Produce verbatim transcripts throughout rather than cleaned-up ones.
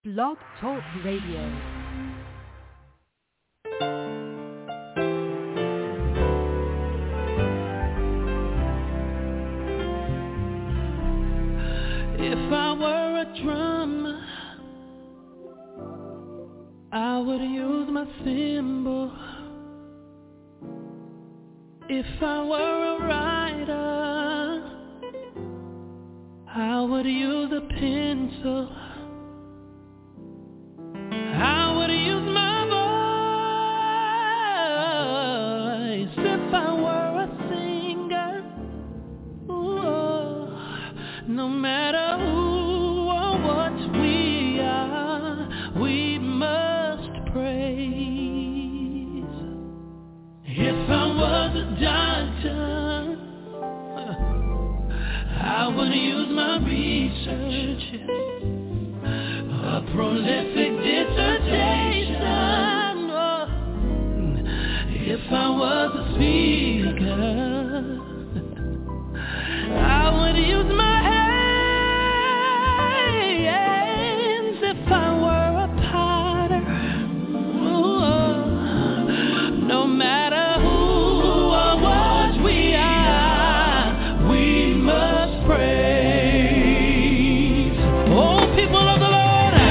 Blog Talk Radio. If I were a drum, I would use my cymbal. If I were a writer, I would use a pencil. I would use my voice. If I were a singer, ooh, no matter who or what we are, we must praise. If I was a doctor, I would use my research, a prolific dissertation. Oh, if I was a speaker, I would use my hands. If I were a potter, oh, no matter who or what we are, we must praise. Oh, people of the Lord,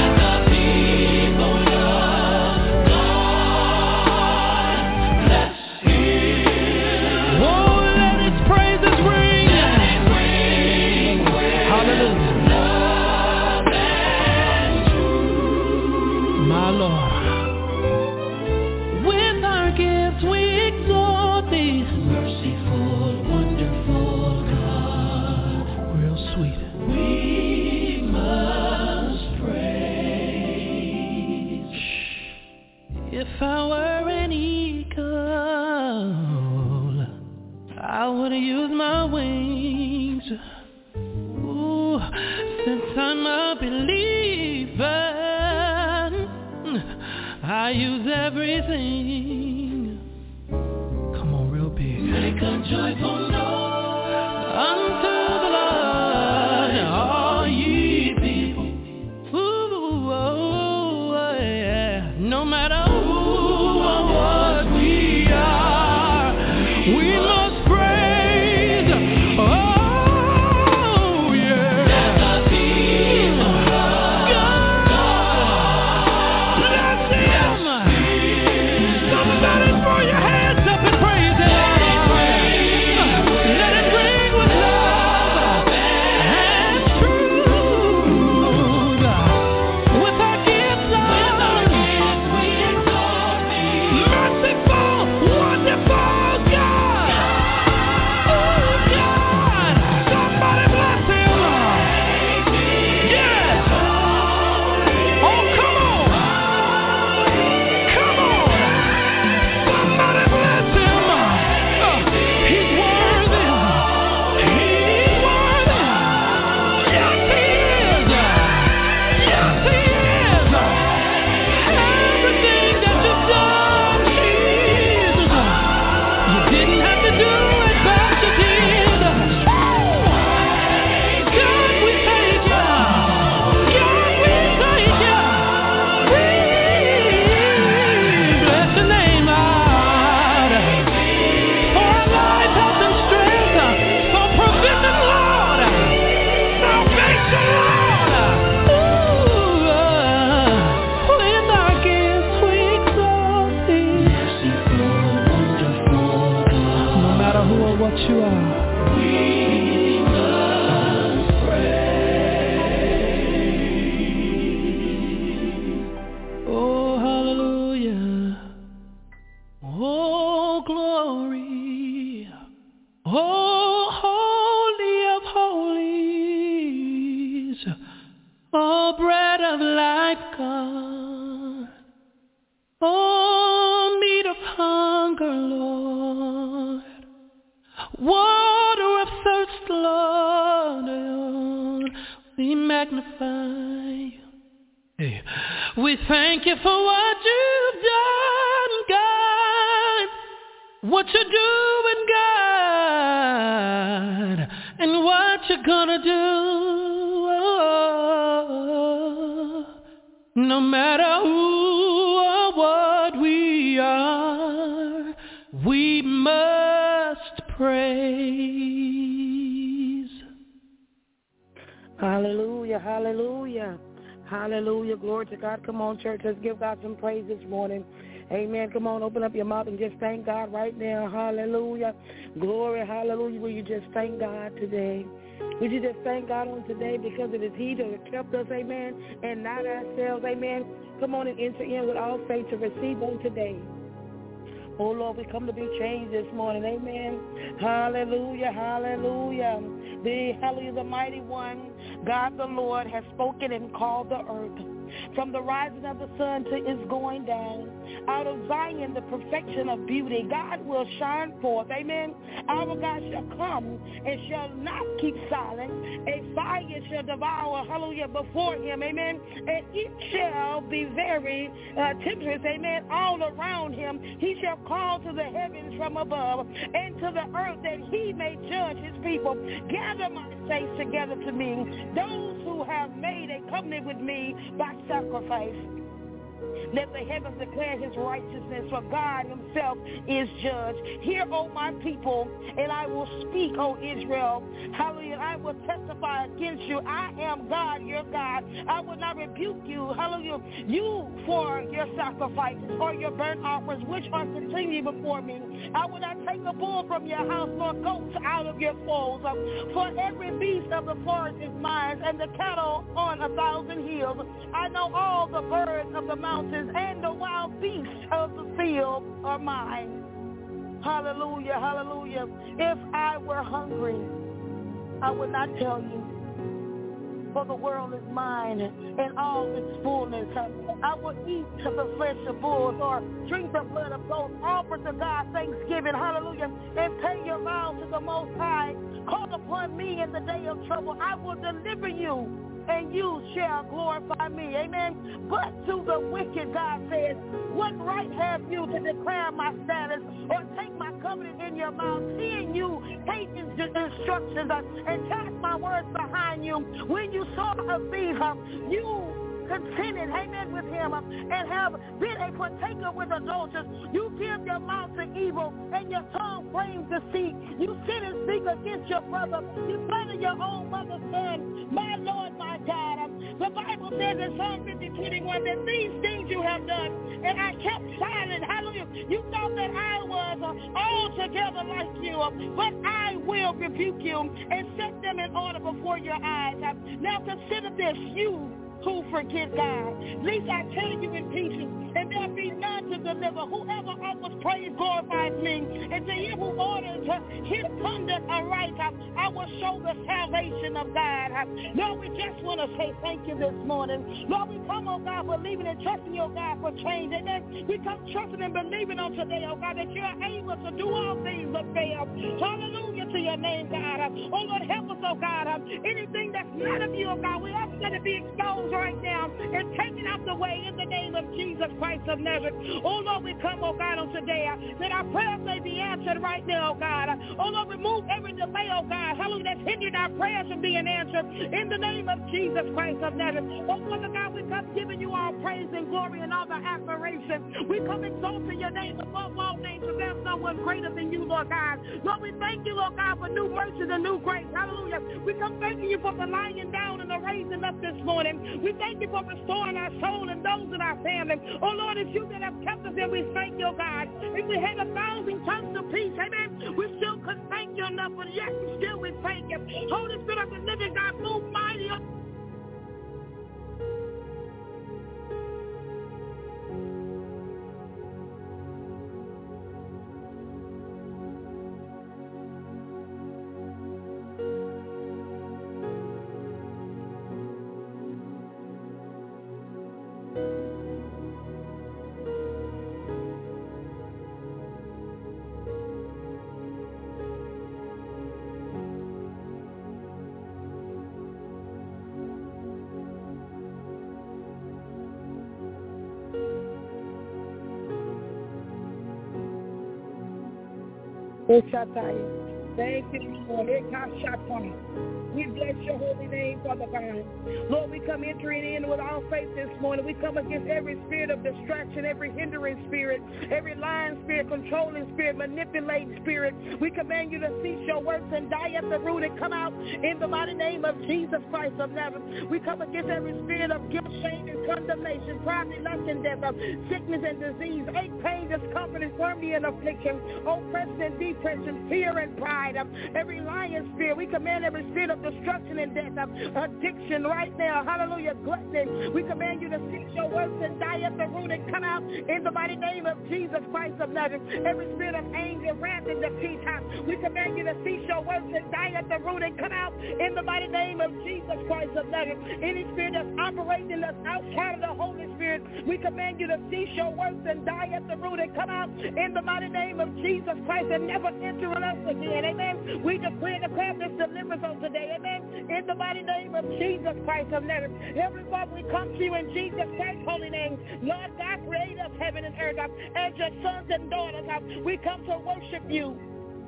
if I were an eagle, I would use my wings. Ooh, since I'm a believer, I use everything. Come on, real big. Make a joyful noise unto the Lord, all ye people. Ooh, oh, yeah. No matter we thank you for what you've done, God, what you're doing, God, and what you're gonna do. No matter who or what we are, we must praise. Hallelujah, hallelujah, hallelujah. Glory to God. Come on, church. Let's give God some praise this morning. Amen. Come on, open up your mouth and just thank God right now. Hallelujah. Glory, hallelujah. Will you just thank God today? Would you just thank God on today because it is He that has kept us, amen, and not ourselves, amen. Come on and enter in with all faith to receive on today. Oh, Lord, we come to be changed this morning, amen. Hallelujah, hallelujah. The hallelujah, the mighty one, God the Lord, has spoken and called the earth. From the rising of the sun to its going down, out of Zion, the perfection of beauty, God will shine forth, amen. Our God shall come and shall not keep silent. A fire shall devour, hallelujah, before him, amen. And it shall be very uh, tempestuous, amen, all around him. He shall call to the heavens from above and to the earth that he may judge his people. Gather my saints together to me, those who have made a covenant with me by sacrifice. Let the heavens declare his righteousness, for God himself is judge. Hear, O my people, and I will speak, O Israel. Hallelujah. I will testify against you. I am God, your God. I will not rebuke you, hallelujah, you for your sacrifices or your burnt offerings, which are continually before me. I will not take a bull from your house, nor goats out of your folds. For every beast of the forest is mine, and the cattle on a thousand hills. I know all the birds of the mountains, and the wild beasts of the field are mine. Hallelujah, hallelujah. If I were hungry, I would not tell you, for the world is mine and all its fullness. I will eat the flesh of bulls or drink the blood of goats. Offer to God thanksgiving, hallelujah, and pay your vows to the Most High. Call upon me in the day of trouble. I will deliver you, and you shall glorify me. Amen. But to the wicked, God says, what right have you to declare my status or take my covenant in your mouth, seeing you hate instructions and cast my words behind you? When you saw a thief, you contended, amen, with him, and have been a partaker with adulterers. You give your mouth to evil, and your tongue flames deceit. You sit and speak against your brother. You slander your own mother's son. My Lord, my God. The Bible says in Psalm fifty, twenty-one that these things you have done, and I kept silent. Hallelujah. You thought that I was uh, altogether like you, uh, but I will rebuke you and set them in order before your eyes. Uh, now consider this, you who forget God. Least I tell you in pieces, and there be none to deliver. Whoever offers praise glorifies me. And to him who orders his conduct aright, I will show the salvation of God. Lord, we just want to say thank you this morning. Lord, we come, oh God, believing and trusting you, oh God, for change. Amen. We come trusting and believing on today, oh God, that you are able to do all things but fail. Hallelujah to your name, God. Oh Lord, help us, oh God. Anything that's not of you, oh God, we ask that it be exposed right now and taken out the way in the name of Jesus Christ of Nazareth. Oh Lord, we come, oh God, on today uh, that our prayers may be answered right now, oh God. Uh, oh Lord, remove every delay, oh God, hallelujah, that's hindered our prayers from being answered in the name of Jesus Christ of Nazareth. Oh Father God, we come giving you all praise and glory and all the admiration. We come exalting your name above all names, for there's no one greater than you, Lord God. Lord, we thank you, Lord God, for new mercies and new grace. Hallelujah. We come thanking you for the lying down and the raising up this morning. We thank you for restoring our soul and those in our family. Oh, Lord, it's you that have kept us, and we thank you, God. If we had a thousand tongues of peace, amen, we still couldn't thank you enough, but yet still we thank you. Holy Spirit of the living God, move mighty up. Shataya. Thank you, Lord. We bless your holy name, Father God. Lord, we come entering in with our faith this morning. We come against every spirit of distraction, every hindering spirit, every lying spirit, controlling spirit, manipulating spirit. We command you to cease your works and die at the root and come out in the mighty name of Jesus Christ of Nazareth. We come against every spirit of guilt, shame, and condemnation, poverty, lust, and death, of sickness and disease, ache, pain, discomfort, infirmity, and affliction, oppression and depression, fear and pride. Every lying spirit, we command every spirit of destruction and death, of addiction right now. Hallelujah. Gluttony. We command you to cease your works and die at the root and come out in the mighty name of Jesus Christ of Nazareth. Every spirit of anger, wrath, and defeat, we command you to cease your works and die at the root and come out in the mighty name of Jesus Christ of Nazareth. Any spirit that's operating that's outside of the Holy Spirit, we command you to cease your works and die at the root and come out in the mighty name of Jesus Christ and never enter on us again. Amen. We decree and declare this deliverance on today. Amen. In the mighty name of Jesus Christ of Nazareth. Heavenly Father, we come to you in Jesus Christ's holy name. Lord God, creator of heaven and earth, as your sons and daughters, we come to worship you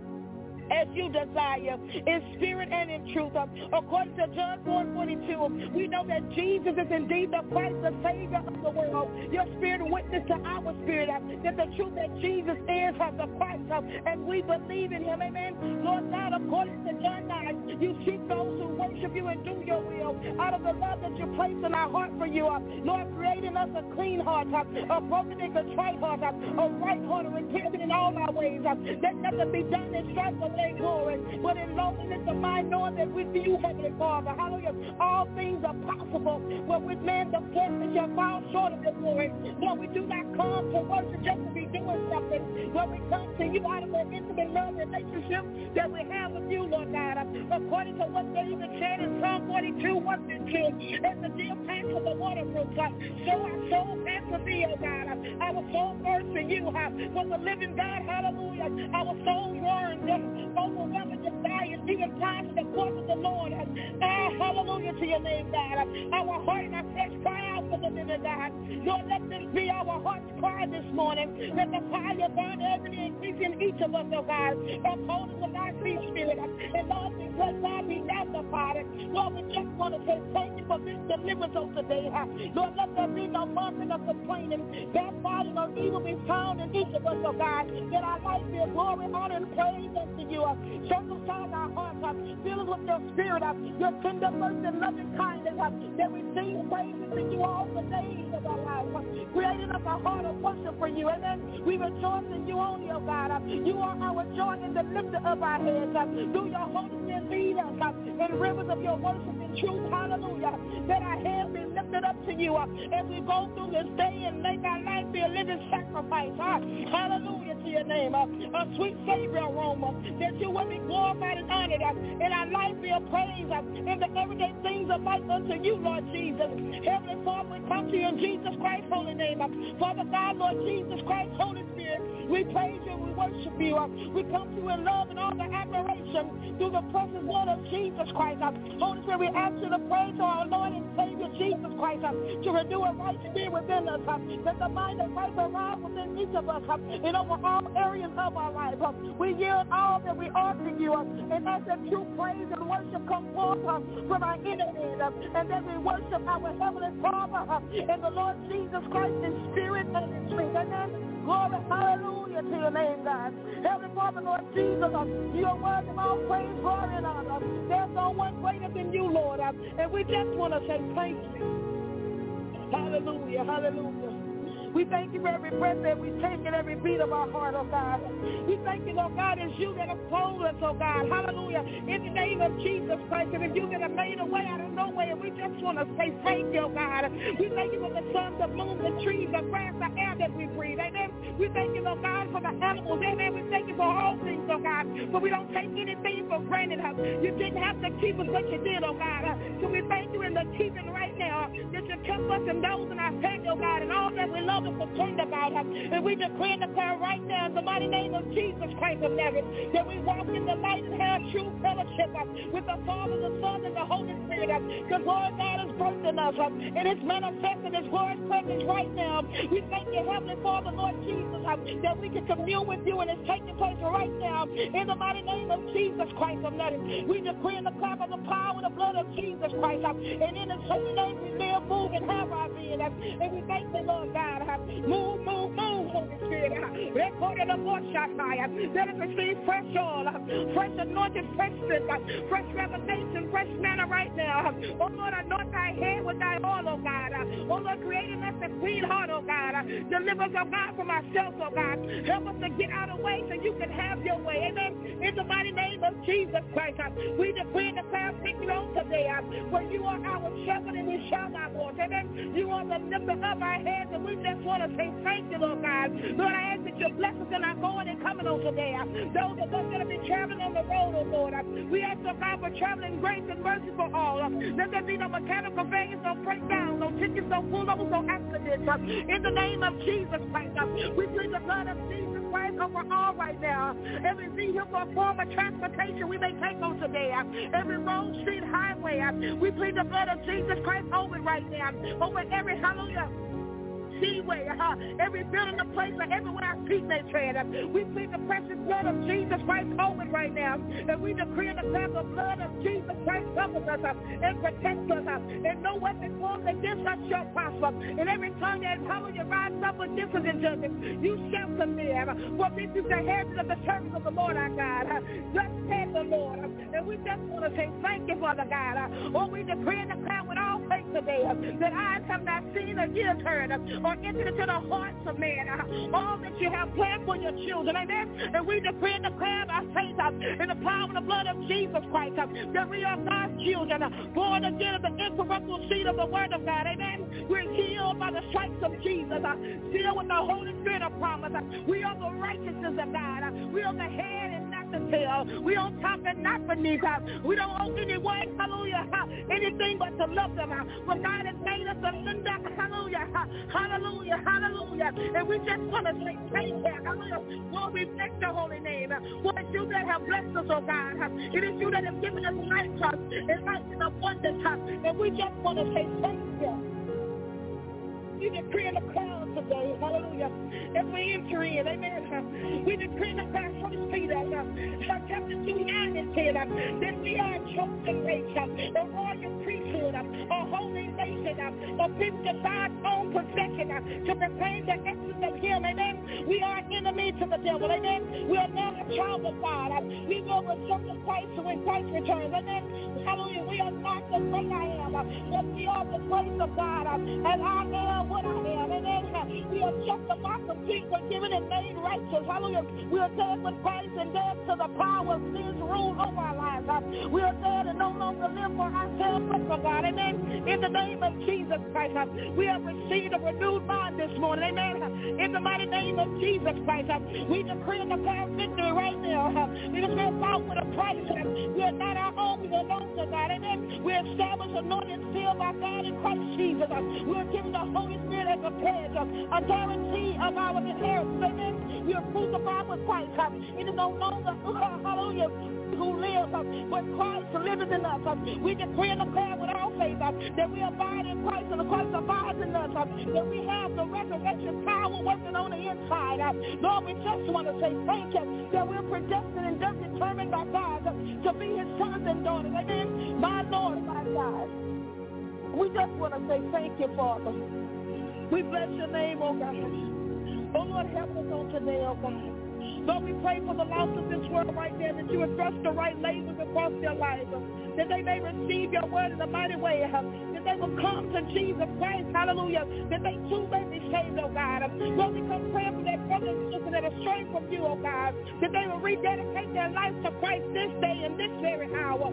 as you desire, in spirit and in truth. According to John four forty-two, we know that Jesus is indeed the Christ, the Savior of the world. Your spirit witness to our spirit that the truth that Jesus is the Christ, and we believe in him. Amen. Lord God, according to John nine, you seek those who worship you and do your will out of the love that you place in our heart for you. Lord, creating us a clean heart, a broken and contrite heart, a right heart, a repentant in all our ways. Let nothing be done in strife of glory, but in loneliness of mind, knowing that with you, Heavenly Father, hallelujah, all things are possible. But with man, the flesh shall fall short of the glory. Lord, we do not come to worship just to be doing something. Lord, we come to you out of an intimate love relationship that we have with you, Lord God. According to what David said in Psalm forty-two, one through two, as the deer pants for the water brook, so our soul pants for thee, oh God. Our soul thirsts for you, for the living God, hallelujah. Our soul yearns, overwhelming desires, even times in the court of the Lord. Ah, hallelujah to your name, God. Our heart and our flesh cry out for the living God. Lord, let this be our heart's cry this morning. Let the fire burn every increase in each of us, oh God. Uphold us with our free spirit. And Lord, because God be magnified. Lord, we just want to say thank you for this deliverance on today. Lord, let there be no murmuring or complaining, backbiting or evil be found in each of us, oh God. That our life be a glory, honor, and praise unto you. Circumcise our hearts, fill us with your spirit, your tender mercy and loving kindness, that we sing praises to you all the days of our life, creating us a heart of worship for you. Amen. We rejoice in you only, oh God. You are our joy and the lifter of our heads. Do your Holy Spirit lead us in rivers of your worship and truth. Hallelujah. That our heads be lifted up to you as we go through this day and make our life be a living sacrifice. Hallelujah to your name. A sweet Savior aroma, that you will be glorified and honored, and our life be a praise, and the everyday things of life unto you, Lord Jesus. Heavenly Father, we come to you in Jesus Christ's holy name. Father God, Lord Jesus Christ, Holy Spirit, we praise you and we worship you. We come to you in love and all the admiration through the precious blood of Jesus Christ. Holy Spirit, we ask you to pray to our Lord and Savior Jesus Christ to renew a right spirit within us, that the mind of Christ arise within each of us in over all areas of our life. We yield all that we are to you, and as the true praise and worship come forth from our enemies, and that we worship our Heavenly Father and the Lord Jesus Christ in spirit and in truth. Amen. Glory, hallelujah to your name, God. Heavenly Father, Lord Jesus, you are worthy of all praise, glory, and honor. There's no one greater than you, Lord, and we just want to say thank you. Hallelujah, hallelujah. We thank you for every breath that we take and every beat of our heart, oh God. We thank you, Lord God, it's you that have told us, oh God. Hallelujah. In the name of Jesus Christ, and it's you that have made a way out of no way. And we just want to say thank you, oh God. We thank you for the sun, the moon, the trees, the grass, the air that we breathe. Amen. We thank you, Lord God, for the animals. Amen. We thank you for all things, oh God. But we don't take anything for granted. You didn't have to keep us, but you did, oh God. So we thank you in the keeping right now that you kept us and those in our family, oh God, and all that we love and concerned about us. And we decree and declare right now in the mighty name of Jesus Christ of Nazareth that we walk in the light and have true fellowship uh, with the Father, the Son, and the Holy Spirit. Uh, the Lord God is birthing us, uh, and it's manifesting His glorious presence right now We thank you, Heavenly Father, Lord Jesus, uh, that we can commune with you, and it's taking place right now in the mighty name of Jesus Christ of Nazareth. We decree in the power of the power and the blood of Jesus Christ, uh, and in His holy name we live, move, and have our being. Uh, and we thank the Lord God. Uh, move, move, move, Holy Spirit. Uh, recorded the voice shot high. Let us receive fresh oil, uh, fresh anointing, fresh strength, uh, fresh revelation, fresh manna right now. Uh, oh Lord, anoint thy head with thy oil, oh God. Uh, oh Lord, creating us a clean heart, oh God. Uh, deliver us, oh God, from ourselves, oh God. Help us to get out of the way so you can have your way. Amen. In the mighty name of Jesus Christ, uh, we decree and declare victory on today. Uh, for you are our shepherd and we shall not want. Amen. You are the lifter of our heads, and we just want to say thank you, Lord God. Lord, I ask that you bless us in our going and coming on today. Uh, those of us that have been traveling on the road, oh Lord, uh, we ask, oh God, for traveling grace and mercy for all. Uh, let there be no mechanical failures, no breakdowns, no tickets, no pull-overs, no accidents. Uh, in the name of Jesus Christ, uh, we plead the blood of Jesus Christ over all right now. Every vehicle or form of transportation we may take on today, uh, every road, street, highway, uh, we plead the blood of Jesus Christ over it right now, over every, hallelujah, seaway, uh, every building, a place, or everywhere our feet may tread. Uh, we plead the precious blood of Jesus Christ over it right now. And we decree and declare the blood of Jesus Christ covers us uh, and protects us. Uh, and no weapon formed against us shall prosper. And every tongue that hallelujah rises up against us in judgment, you shall condemn. For this is the heritage of the church of the Lord our God. Uh, thus said the Lord. Uh, and we just want to say thank you, Father God. Uh, oh, we decree and declare with all faith today uh, that eyes have not seen or ears heard, uh, or entered into the hearts of man, uh, all that you have planned for your children, amen. And we decree and declare by faith uh, in the power and the blood of Jesus Christ uh, that we are God's children, uh, born again of the incorruptible seed of the word of God, amen. We're healed by the stripes of Jesus, uh, sealed with the Holy Spirit of promise. Uh, we are the righteousness of God. Uh, we are the head and not the tail. We on top and not beneath. Uh, we don't owe anyone, hallelujah, uh, anything but to love them. Uh, for God has made us a linda, hallelujah, uh, hallelujah, hallelujah. And we just want to say thank you, hallelujah. Lord, we bless your holy name. For it's you that have blessed us, oh God. It is you that have given us life, uh, and life in abundance. Uh, and we just want to say thank you. We decree in the clouds today, hallelujah, as we enter in, amen. We decree in the clouds, First Peter, uh, chapter two, nine and ten, uh, that we are a chosen race, uh, a royal priesthood, uh, a holy nation, uh, a people of God's own possession, uh, to proclaim the excellence of Him, amen. We are enemy to the devil, amen. We are now a child of God. Uh, we will return to Christ when Christ returns, amen. Hallelujah. We are not the great I am, uh, but we are the grace of God, uh, and I am what I am, amen. We are justified, complete, forgiven, and made righteous, hallelujah. We are dead with Christ and dead to the power of sin's rule over our lives. Uh, we are dead and no longer live for ourselves but for God, amen. In the name of Jesus Christ, uh, we have received a renewed mind this morning, amen. Uh, in the mighty name of Jesus Christ, uh, we decree and declare victory right now. Uh, because we are bought with a price. Uh, we are not our own, we belong to God, amen. We are established, anointed, sealed by God in Christ Jesus. Uh, we are given the Holy Spirit as a pledge, uh, a guarantee of our inheritance, amen. We are crucified with Christ. Uh, it is no longer, uh, hallelujah, who lives, uh, but Christ lives in us. Uh, we decree and declare with our faith uh, that we abide in Christ and Christ abides in us, uh, that we have the resurrection power working on the inside. Uh, Lord, we just want to say thank you that we're predestined and determined by God uh, to be His sons and daughters. Amen. My Lord, my God. We just want to say thank you, Father. We bless your name, oh God. Oh Lord, help us on today, oh God. Lord, we pray for the lost of this world right now, that you would thrust the right labels across their lives, uh, that they may receive your word in a mighty way, uh, that they will come to Jesus Christ, hallelujah, that they too may be saved, oh God. Uh, Lord, we come praying for that brother and sister that are straying from you, oh God, that they will rededicate their life to Christ this day and this very hour.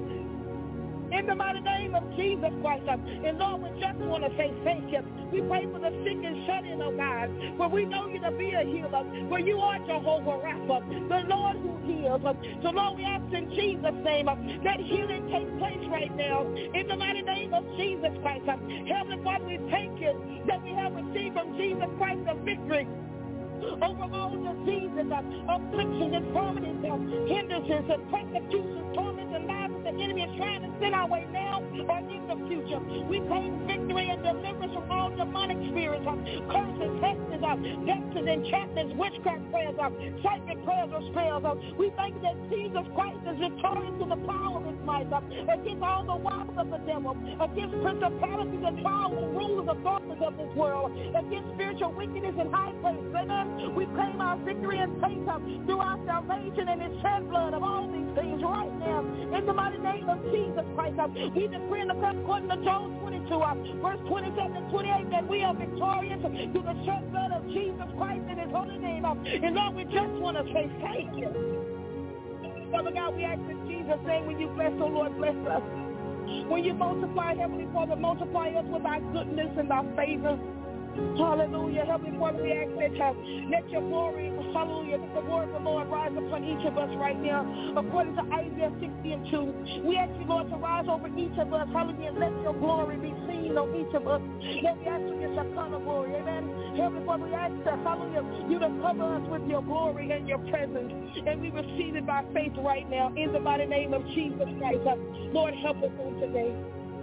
In the mighty name of Jesus Christ. And Lord, we just want to say thank you. We pray for the sick and shut in, oh God, where we know you to be a healer, where you are Jehovah Rapha, the Lord who heals. So Lord, we ask in Jesus' name that healing takes place right now. In the mighty name of Jesus Christ. Heavenly Father, we thank you that we have received from Jesus Christ the victory over all diseases, afflictions, infirmities, hindrances, and persecutions, torments, and lies that the enemy is trying to send our way now or in the future. We claim victory and deliverance from all demonic spirits, curses, uh, vexes, enchantments, witchcraft prayers, uh, psychic prayers or spells. Uh, we thank you that Jesus Christ is victorious to the power of his might, uh, against all the wiles of the devil, against principalities and powers and rulers of darkness of this world, against spiritual wickedness in high places. Amen. We claim our victory and faith uh, through our salvation and his shed blood of all these things right now. In the mighty name of Jesus Christ, uh, we decree and declare according to Job twenty-two, uh, verse twenty-seven and twenty-eight, that we are victorious through the shed blood of Jesus Christ in his holy name. Uh, and Lord, we just want to say thank you. Father God, we ask in Jesus' name, when you bless, oh Lord, bless us. When you multiply, Heavenly Father, multiply us with our goodness and our favor. Hallelujah. Heavenly Father, we ask that you let your glory, hallelujah, let the glory of the Lord rise upon each of us right now, according to Isaiah sixty and two. We ask you, Lord, to rise over each of us, hallelujah, and let your glory be seen on each of us. Lord, we ask for your Shekinah glory, amen. Heavenly Father, we ask that, hallelujah, you to cover us with your glory and your presence, and we receive it by faith right now, in the mighty name of Jesus Christ. Lord, help us on today.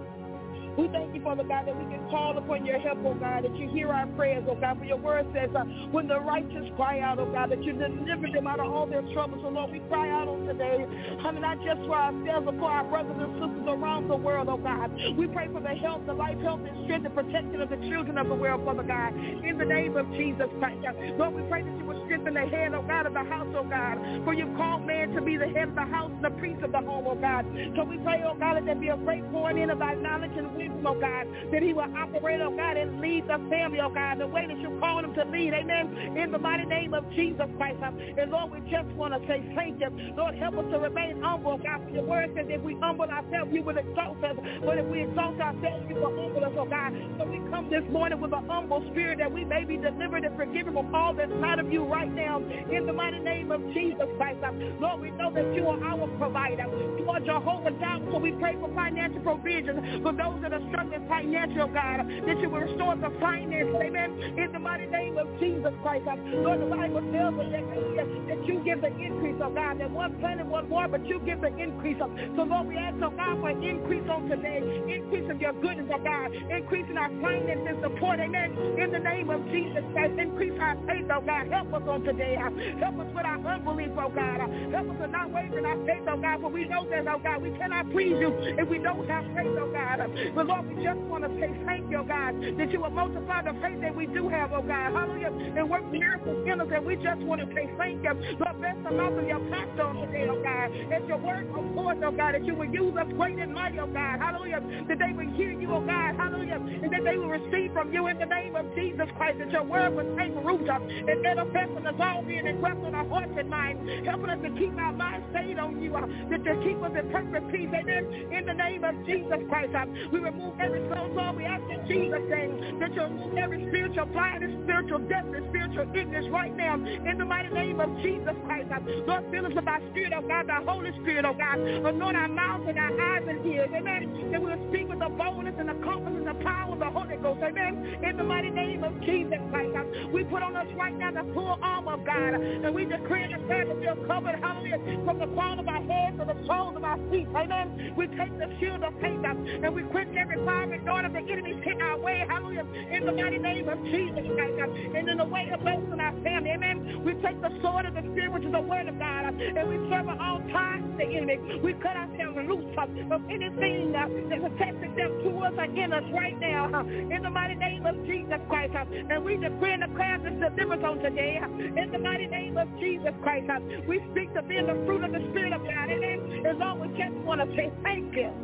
We thank you, Father God, that we can call upon your help, oh God, that you hear our prayers, oh God. For your word says, uh, when the righteous cry out, oh God, that you deliver them out of all their troubles. So, Lord, we cry out on today, I mean, not just for ourselves, but for our brothers and sisters around the world, oh God. We pray for the health, the life, health, and strength and protection of the children of the world, Father God, in the name of Jesus Christ. Lord, we pray that you will strengthen the head, oh God, of the house, oh God. For you've called man to be the head of the house and the priest of the home, oh God. So we pray, oh God, that there be a great pouring in of thy knowledge and wisdom, oh God, that he will operate, oh God, and lead the family, oh God, the way that you called him to lead, amen, in the mighty name of Jesus Christ. And Lord, we just want to say thank you. Lord, help us to remain humble, God, for your word says if we humble ourselves, you will exalt us, but if we exalt ourselves, you will humble us, oh God. So we come this morning with an humble spirit that we may be delivered and forgiven from all that's not of you right now, in the mighty name of Jesus Christ. Lord, we know that you are our provider. You are Jehovah Jireh, so we pray for financial provision for those that are struggling financial, God, that you will restore the finances, amen, in the mighty name of Jesus Christ. Lord, the Bible tells us that, that you give the increase, oh God, that one planted, one more, but you give the increase. So, Lord, we ask, oh God, for increase on today, increase of your goodness, oh God, increase in our finances and support, amen, in the name of Jesus Christ. Increase our faith, oh God. Help us on today. Help us with our unbelief, oh God. Help us to not waver in our faith, oh God, for we know that, oh God, we cannot please you if we don't have faith, oh God. But Lord, we just want to say thank you, oh God, that you will multiply the faith that we do have, oh God, hallelujah, and work miracles in us, and we just want to say thank you. Lord, bless the mouth of your pastor on today, oh God, as your word goes forth, oh God, that you will use us great and mighty, oh God, hallelujah, that they will hear you, oh God, hallelujah, and that they will receive from you in the name of Jesus Christ, that your word will take root up and manifest in us all being and rest on our hearts and minds, helping us to keep our minds stayed on you, uh, that you keep us in perfect peace, amen, in the name of Jesus Christ. Uh, we remove every soul, Lord, we ask in Jesus' name that you remove every spiritual blindness, spiritual deafness, spiritual ignorance right now, in the mighty name of Jesus Christ. Uh, Lord, fill us with our spirit, oh God, thy Holy Spirit, oh God, anoint our mouths and our eyes and ears, amen, that we'll speak with the boldness and the confidence and the power of the Holy Ghost, amen, in the mighty name of Jesus Christ. Uh, we put on us right now the full armor of God, and we decree and declare that you're covered, hallelujah, from the crown of our heads to the soles of our feet, amen. We take the shield of faith up, and we quench every fire and dart of the enemy hit our way, hallelujah, in the mighty name of Jesus Christ, and in the way of those in our family, amen. We take the sword of the Spirit, which is the word of God, and we serve all times to the enemy. We cut ourselves loose of anything that's attaching them to us or in us right now, in the mighty name of Jesus Christ, and we decree and declare this deliverance on today, in the mighty name of Jesus Christ. We speak to being the fruit of the Spirit of God, amen. As long as we just want to say thank you.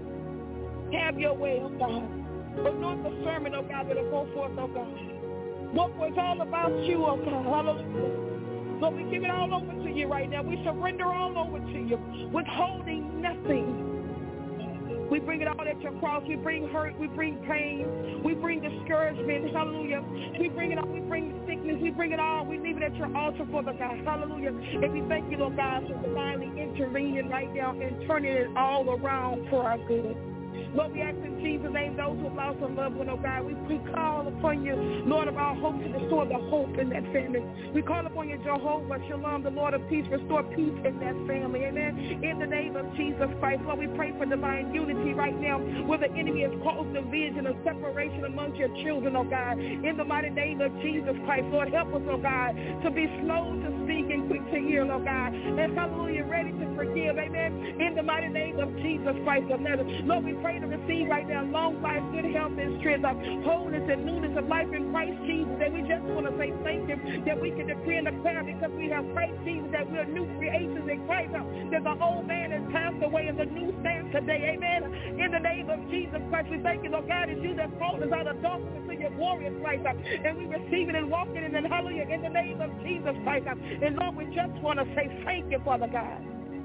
Have your way, oh God. Anoint the sermon, oh God, that'll go forth, oh God. What was all about you, oh God. Hallelujah. So we give it all over to you right now. We surrender all over to you, withholding nothing. We bring it all at your cross. We bring hurt. We bring pain. We bring discouragement. Hallelujah. We bring it all. We bring sickness. We bring it all. We leave it at your altar for the God. Hallelujah. And we thank you, Lord God, for divinely intervening right now and turning it all around for our good. Lord, we ask in Jesus' name those who have lost a loved one, oh God, we, we call upon you, Lord of our hope, to restore the hope in that family. We call upon you, Jehovah Shalom, the Lord of peace, restore peace in that family. Amen. In the name of Jesus Christ, Lord, we pray for divine unity right now where the enemy has caused division and separation amongst your children, oh God. In the mighty name of Jesus Christ, Lord, help us, oh God, to be slow to speak and quick to hear, oh God. And hallelujah, ready to forgive. Amen. In the mighty name of Jesus Christ of Nazareth. Lord, we pray to receive right now long life, good health, and strength, of wholeness and newness of life in Christ Jesus. And we just want to say thank you that we can decree and declare because we have Christ Jesus that we are new creations in Christ. That the old man has passed away and the new stands today. Amen. In the name of Jesus Christ, we thank you, Lord God, it's you that called us out of darkness into your glorious light. And we receive it and walk in it, and hallelujah, in the name of Jesus Christ. And Lord, we just want to say thank you, Father God.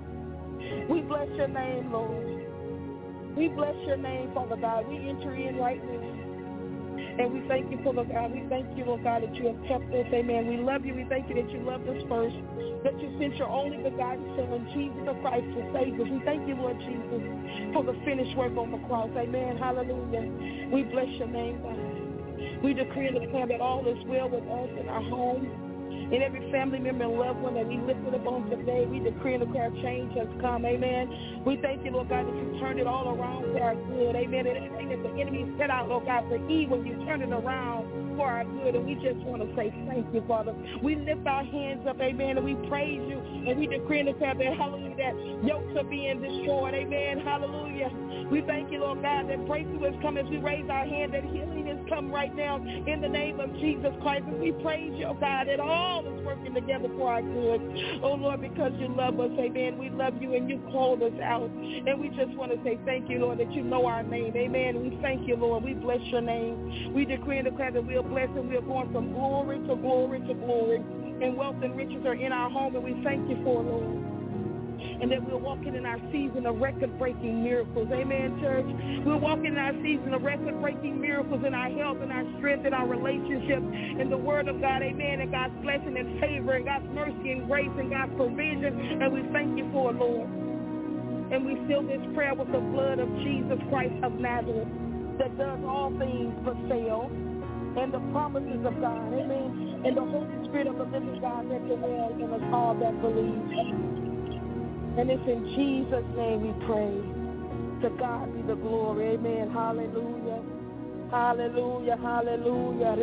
We bless your name, Lord. We bless your name, Father God. We enter in right now. And we thank you, Father God. We thank you, Lord God, that you have kept us. Amen. We love you. We thank you that you loved us first, that you sent your only begotten Son, Jesus the Christ, to save us. We thank you, Lord Jesus, for the finished work on the cross. Amen. Hallelujah. We bless your name, God. We decree and declare that all is well with us in our homes, in every family member and loved one that we lifted up on today. We decree and declare change has come. Amen. We thank you, Lord God, that you turned it all around for our good. Amen. And everything that the enemy set out, Lord God, for evil, you turned it around for our good. And we just want to say thank you, Father. We lift our hands up, amen, and we praise you. And we decree and declare that, hallelujah, that yokes are being destroyed. Amen. Hallelujah. We thank you, Lord God, that breakthrough has come as we raise our hand, that healing has come right now in the name of Jesus Christ. And we praise you, oh God, that all is working together for our good. Oh, Lord, because you love us, amen. We love you and you called us out. And we just want to say thank you, Lord, that you know our name. Amen. We thank you, Lord. We bless your name. We decree and declare that we are blessed and we are going from glory to glory to glory. And wealth and riches are in our home, and we thank you for it, Lord. And that we're walking in our season of record-breaking miracles. Amen, church? We're walking in our season of record-breaking miracles in our health and our strength and our relationships in the word of God. Amen. And God's blessing and favor and God's mercy and grace and God's provision. And we thank you for it, Lord. And we seal this prayer with the blood of Jesus Christ of Nazareth that does all things but fail. And the promises of God. Amen. And the Holy Spirit of the living God that dwells in us all that believe. And it's in Jesus' name we pray. To God be the glory. Amen. Hallelujah. Hallelujah. Hallelujah.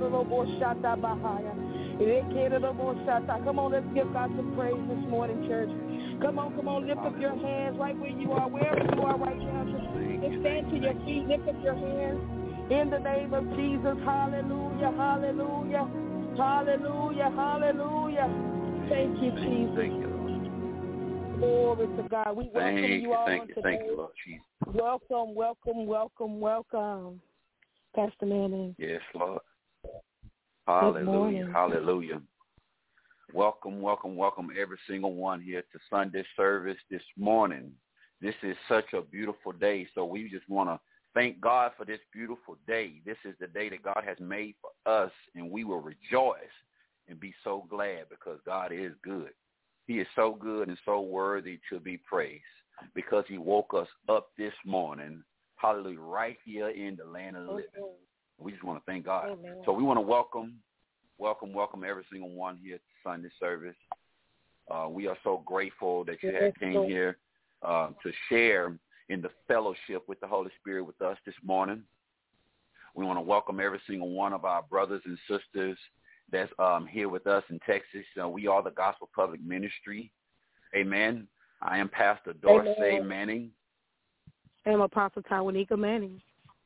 Come on, let's give God some praise this morning, church. Come on, come on, lift up your hands right where you are, wherever you are right now. Just stand to your feet, lift up your hands in the name of Jesus. Hallelujah. Hallelujah. Hallelujah. Hallelujah. Thank you, Jesus. Thank you. Glory to God. We welcome thank you all thank on you, today. Thank you, Lord Jesus. Welcome, welcome, welcome, welcome, Pastor Manning. Yes, Lord. Hallelujah, hallelujah. Welcome, welcome, welcome every single one here to Sunday service this morning. This is such a beautiful day, so we just want to thank God for this beautiful day. This is the day that God has made for us, and we will rejoice and be so glad because God is good. He is so good and so worthy to be praised because he woke us up this morning, hallelujah, right here in the land of the living. Amen. We just want to thank God. Amen. So we want to welcome, welcome, welcome every single one here to Sunday service. Uh, we are so grateful that you have came here uh, to share in the fellowship with the Holy Spirit with us this morning. We want to welcome every single one of our brothers and sisters that's um, here with us in Texas. Uh, we are the Gospel Public Ministry. Amen. I am Pastor Dorsey Amen. Manning. I am Apostle Tawanika Manning.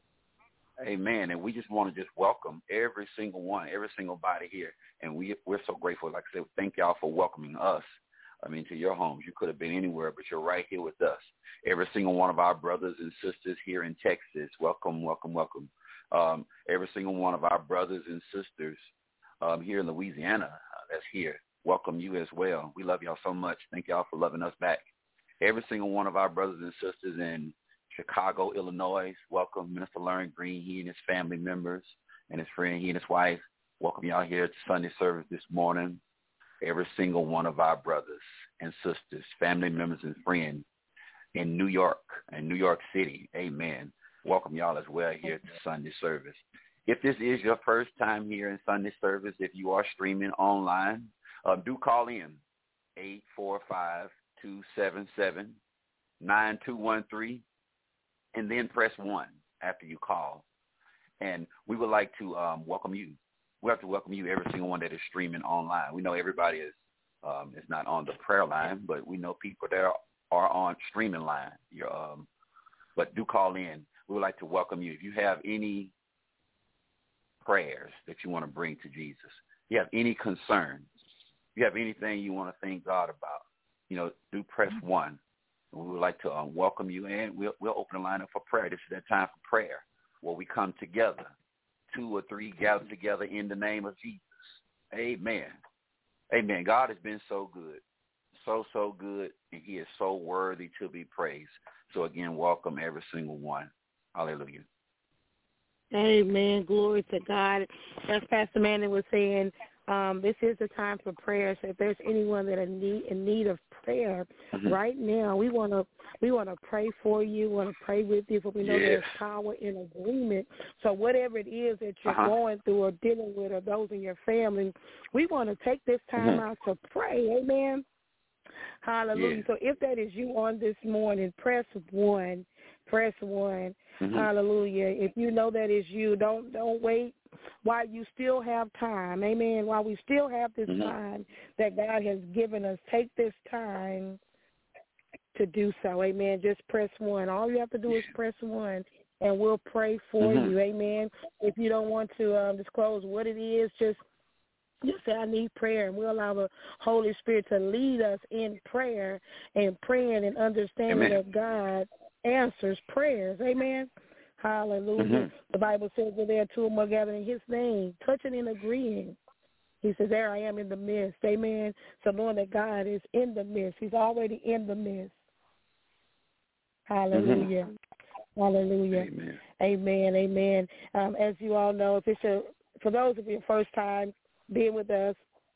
Amen. And we just want to just welcome every single one, every single body here. And we, we're so grateful. Like I said, thank y'all for welcoming us, I mean, to your homes. You could have been anywhere, but you're right here with us. Every single one of our brothers and sisters here in Texas, welcome, welcome, welcome. Um, every single one of our brothers and sisters Um, here in Louisiana, uh, that's here. Welcome you as well. We love y'all so much. Thank y'all for loving us back. Every single one of our brothers and sisters in Chicago, Illinois, welcome Minister Lauren Green, he and his family members and his friend, he and his wife. Welcome y'all here to Sunday service this morning. Every single one of our brothers and sisters, family members and friends in New York, in New York City. Amen. Welcome y'all as well here to Sunday service. If this is your first time here in Sunday service, if you are streaming online, uh, do call in eight four five, two seven seven, nine two one three, and then press one after you call. And we would like to um, welcome you. We have to welcome you, every single one that is streaming online. We know everybody is um, is not on the prayer line, but we know people that are, are on streaming line. You're, um, but do call in. We would like to welcome you. If you have any prayers that you want to bring to Jesus, if you have any concerns, if you have anything you want to thank God about, you know, do press one. We would like to um, welcome you, and we'll, we'll open the line up for prayer. This is that time for prayer where we come together, two or three gathered together in the name of Jesus. Amen. Amen. God has been so good, so, so good, and he is so worthy to be praised. So, again, welcome every single one. Hallelujah. Amen. Glory to God. As Pastor Manning was saying, um, this is the time for prayer. So if there's anyone that is need, in need of prayer mm-hmm. right now, we want to we want to pray for you. We want to pray with you, for we know yes. there's power in agreement. So whatever it is that you're uh-huh. going through or dealing with, or those in your family, we want to take this time mm-hmm. out to pray. Amen. Hallelujah. Yeah. So if that is you on this morning, press one. Press one. Mm-hmm. Hallelujah. If you know that is you, don't don't wait while you still have time. Amen. While we still have this mm-hmm. time that God has given us, take this time to do so. Amen. Just press one. All you have to do is press one, and we'll pray for mm-hmm. you. Amen. If you don't want to um, disclose what it is, just Just say, I need prayer, and we'll allow the Holy Spirit to lead us in prayer and praying and understanding Amen. That God answers prayers. Amen. Hallelujah. Mm-hmm. The Bible says that there are two or more gathered in his name, touching and agreeing. He says, there I am in the midst. Amen. So knowing that God is in the midst. He's already in the midst. Hallelujah. Mm-hmm. Hallelujah. Amen. Amen. Amen. Um, as you all know, if it's a, for those of you the first time being with us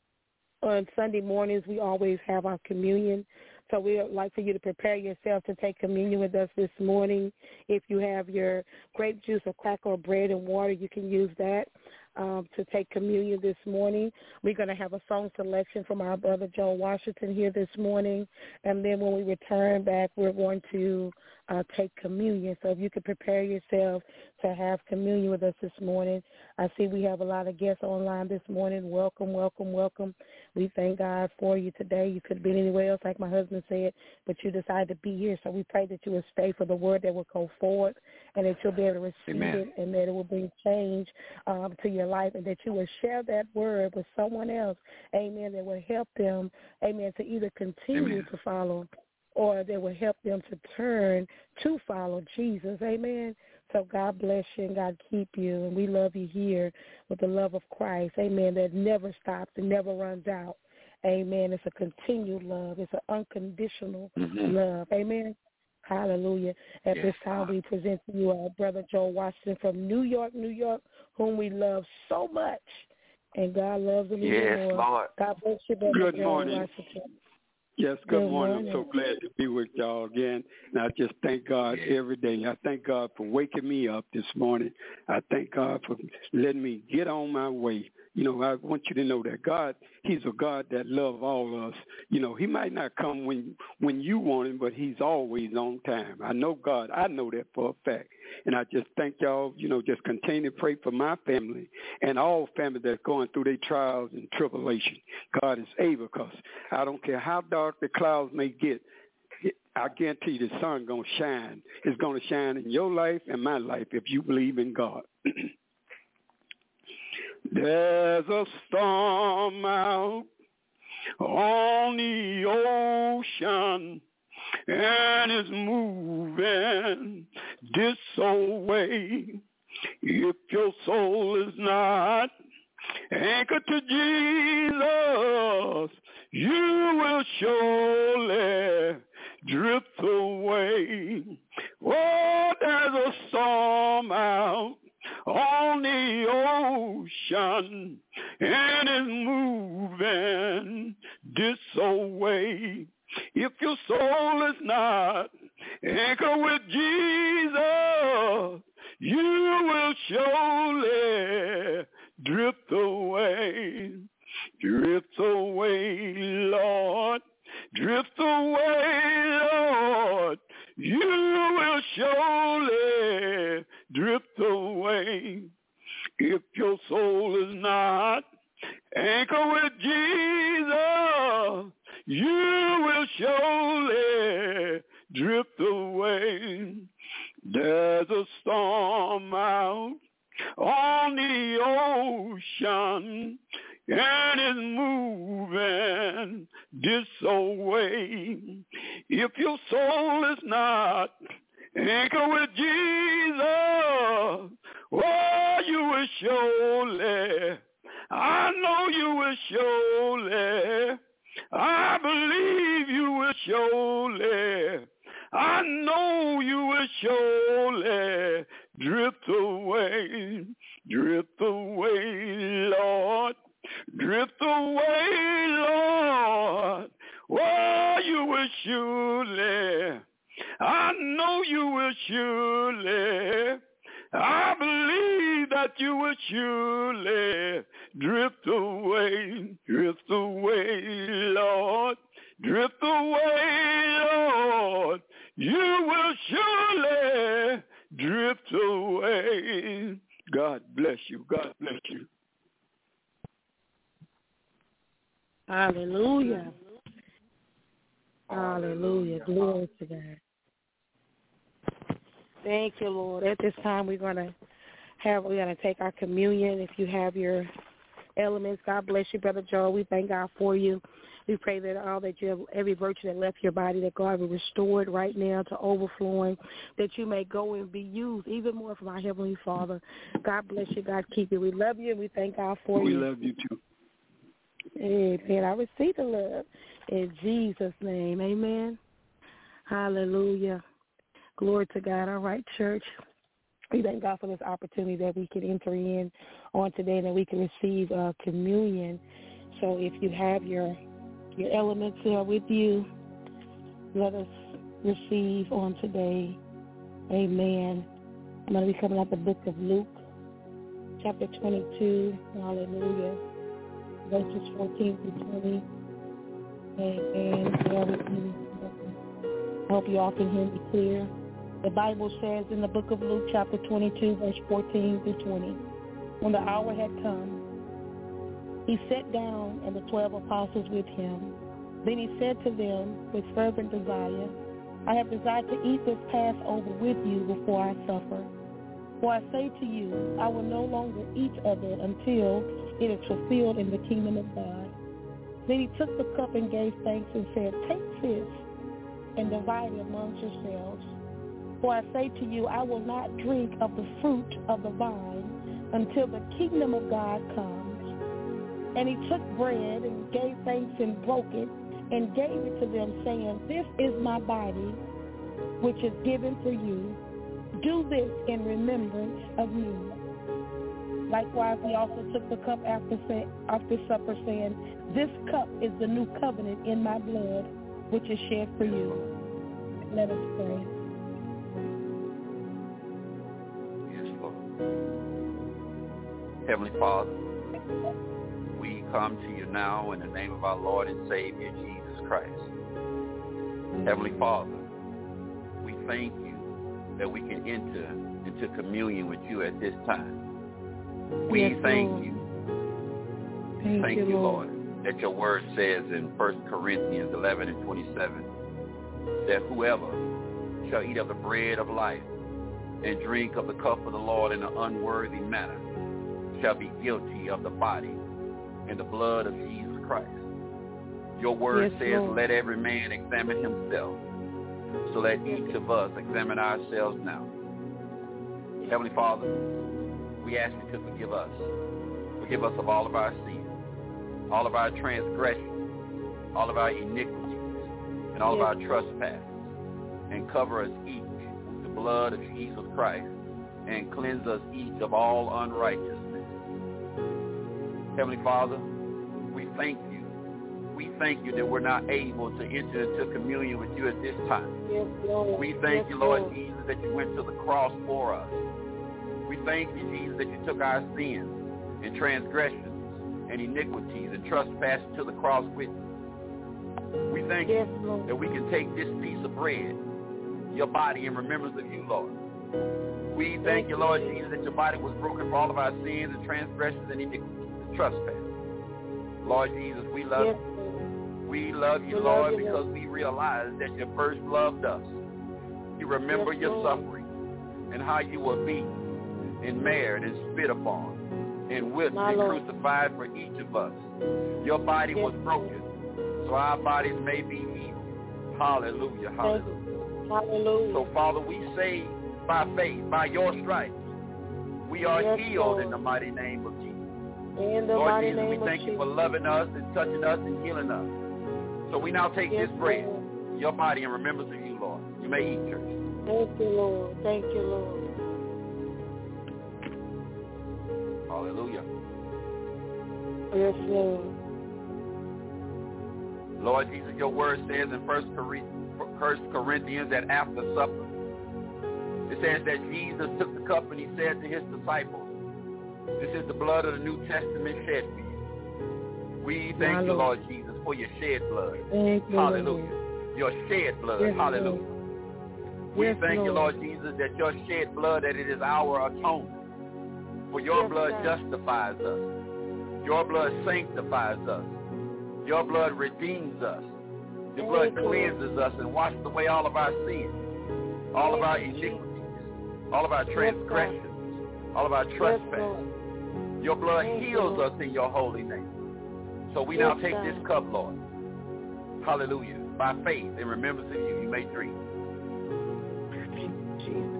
on Sunday mornings, we always have our communion. So we would like for you to prepare yourself to take communion with us this morning. If you have your grape juice or cracker or bread and water, you can use that um, to take communion this morning. We're going to have a song selection from our brother Joe Washington here this morning. And then when we return back, we're going to uh, take communion. So if you could prepare yourself to have communion with us this morning. I see we have a lot of guests online this morning. Welcome, welcome, welcome. We thank God for you today. You could have been anywhere else, like my husband said, but you decided to be here. So we pray that you will stay for the word that will go forward, and that you'll be able to receive Amen. It, and that it will bring change um, to your life, and that you will share that word with someone else, amen, that will help them, amen, to either continue amen. To follow, or that will help them to turn to follow Jesus, amen. So God bless you and God keep you, and we love you here with the love of Christ, amen, that never stops and never runs out, amen. It's a continued love. It's an unconditional mm-hmm. love, amen. Hallelujah. At yes. this time, we present to you our brother Joe Washington from New York, New York, whom we love so much, and God loves him yes, even more. Lord. God bless you, brother Good Joe morning. Washington. Yes, good, good morning. morning. I'm so glad to be with y'all again. And I just thank God yeah. every day. I thank God for waking me up this morning. I thank God for letting me get on my way. You know, I want you to know that God, he's a God that loves all of us. You know, he might not come when when you want him, but he's always on time. I know God. I know that for a fact. And I just thank y'all, you know, just continue to pray for my family and all families that's going through their trials and tribulation. God is able, because I don't care how dark the clouds may get, I guarantee you the sun going to shine. It's going to shine in your life and my life if you believe in God. There's a storm out on the ocean, and it's moving this way. If your soul is not anchored to Jesus, you will surely drift away. Oh, there's a storm out on the ocean, and it's moving this way. If your soul is not anchored with Jesus, you will surely drift away. Drift away, Lord. Drift away, Lord. You will surely drift away. If your soul is not anchored with Jesus, you will surely drift away. There's a storm out on the ocean, and it's moving this way. If your soul is not anchored with Jesus, oh, you will surely, I know you will surely, I believe you will surely, I know you will surely drift away, drift away, Lord, drift away, Lord. Oh, you will surely, I know you will surely, I believe that you will surely drift away, drift away, Lord, drift away, Lord. You will surely drift away. God bless you. God bless you. Hallelujah. Hallelujah. Glory to God. Thank you, Lord. At this time, we're gonna have we're gonna take our communion. If you have your elements, God bless you, Brother Joel. We thank God for you. We pray that all that you have, every virtue that left your body, that God will restore it right now to overflowing, that you may go and be used even more from our Heavenly Father. God bless you. God keep you. We love you, and we thank God for we you. We love you too. Amen. I receive the love in Jesus' name. Amen. Hallelujah. Glory to God. All right, church. We thank God for this opportunity that we can enter in on today and that we can receive uh, communion. So if you have your your elements here with you, let us receive on today. Amen. I'm going to be coming out the book of Luke, chapter twenty-two. Hallelujah. Verses fourteen through twenty. Amen. Bear with me. I hope you all can hear me clear. The Bible says in the book of Luke, chapter twenty-two, verse fourteen through twenty, when the hour had come, he sat down and the twelve apostles with him. Then he said to them with fervent desire, I have desired to eat this Passover with you before I suffer. For I say to you, I will no longer eat of it until it is fulfilled in the kingdom of God. Then he took the cup and gave thanks and said, take this and divide it amongst yourselves. For I say to you, I will not drink of the fruit of the vine until the kingdom of God comes. And he took bread and gave thanks and broke it and gave it to them, saying, this is my body, which is given for you. Do this in remembrance of me. Likewise, he also took the cup after, say, after supper, saying, this cup is the new covenant in my blood, which is shed for you. Let us pray. Yes, Lord. Heavenly Father, we come to you now in the name of our Lord and Savior, Jesus Christ. Heavenly Father, we thank you that we can enter into communion with you at this time. We yes, thank Lord. you. Thank, thank you, you, Lord. Lord, that your word says in First Corinthians eleven and twenty-seven, that whoever shall eat of the bread of life and drink of the cup of the Lord in an unworthy manner shall be guilty of the body and the blood of Jesus Christ. Your word yes, says, Lord. let every man examine himself. So let each of us examine ourselves now. Heavenly Father, we ask you to forgive us. Forgive us of all of our sins, all of our transgressions, all of our iniquities, and all yes. of our trespasses, and cover us each with the blood of Jesus Christ, and cleanse us each of all unrighteousness. Heavenly Father, we thank you. We thank you that we're not able to enter into communion with you at this time. Yes, Lord. We thank yes, you, Lord, Lord Jesus, that you went to the cross for us. We thank you, Jesus, that you took our sins and transgressions and iniquities and trespasses to the cross with you. We thank yes, you Lord. that we can take this piece of bread, your body, in remembrance of you, Lord. We thank you, Lord Jesus, that your body was broken for all of our sins and transgressions and iniquities and trespasses. Lord Jesus, we love yes, you. We love you, we Lord, love you, because Lord. we realize that you first loved us. You remember yes, your Lord. suffering and how you were beaten and marred and spit upon and whipped My and Lord. crucified for each of us. Your body yes, was broken so our bodies may be healed. Hallelujah, hallelujah. Hallelujah. So, Father, we say by faith, by your stripes, we are yes, healed Lord. in the mighty name of Jesus. In the Lord mighty Jesus, name we of thank Jesus. you for loving us and touching us and healing us. So we now take yes, this bread, Lord. your body, in remembrance of you, Lord. You may eat, church. Thank you, Lord. Thank you, Lord. Hallelujah. Yes, Lord. Lord Jesus, your word says in First Corinthians that after supper, it says that Jesus took the cup and he said to his disciples, this is the blood of the New Testament shed for you. We thank you, Lord Jesus, for your shed blood. Thank you, hallelujah. Lord. Your shed blood. Yes, hallelujah. Lord. We yes, thank Lord. you, Lord Jesus, that your shed blood, that it is our atonement. For your yes, blood God. justifies us. Your blood sanctifies us. Your blood redeems us. Your blood Thank cleanses you. us and washes away all of our sins, all Thank of our you, iniquities, all of our Yes, transgressions, God. all of our Yes, trespasses. Lord. Your blood Thank you, heals Lord. us in your holy name. So we Yes, now take God. this cup, Lord. Hallelujah. By faith in remembrance of you, you may drink. Jesus.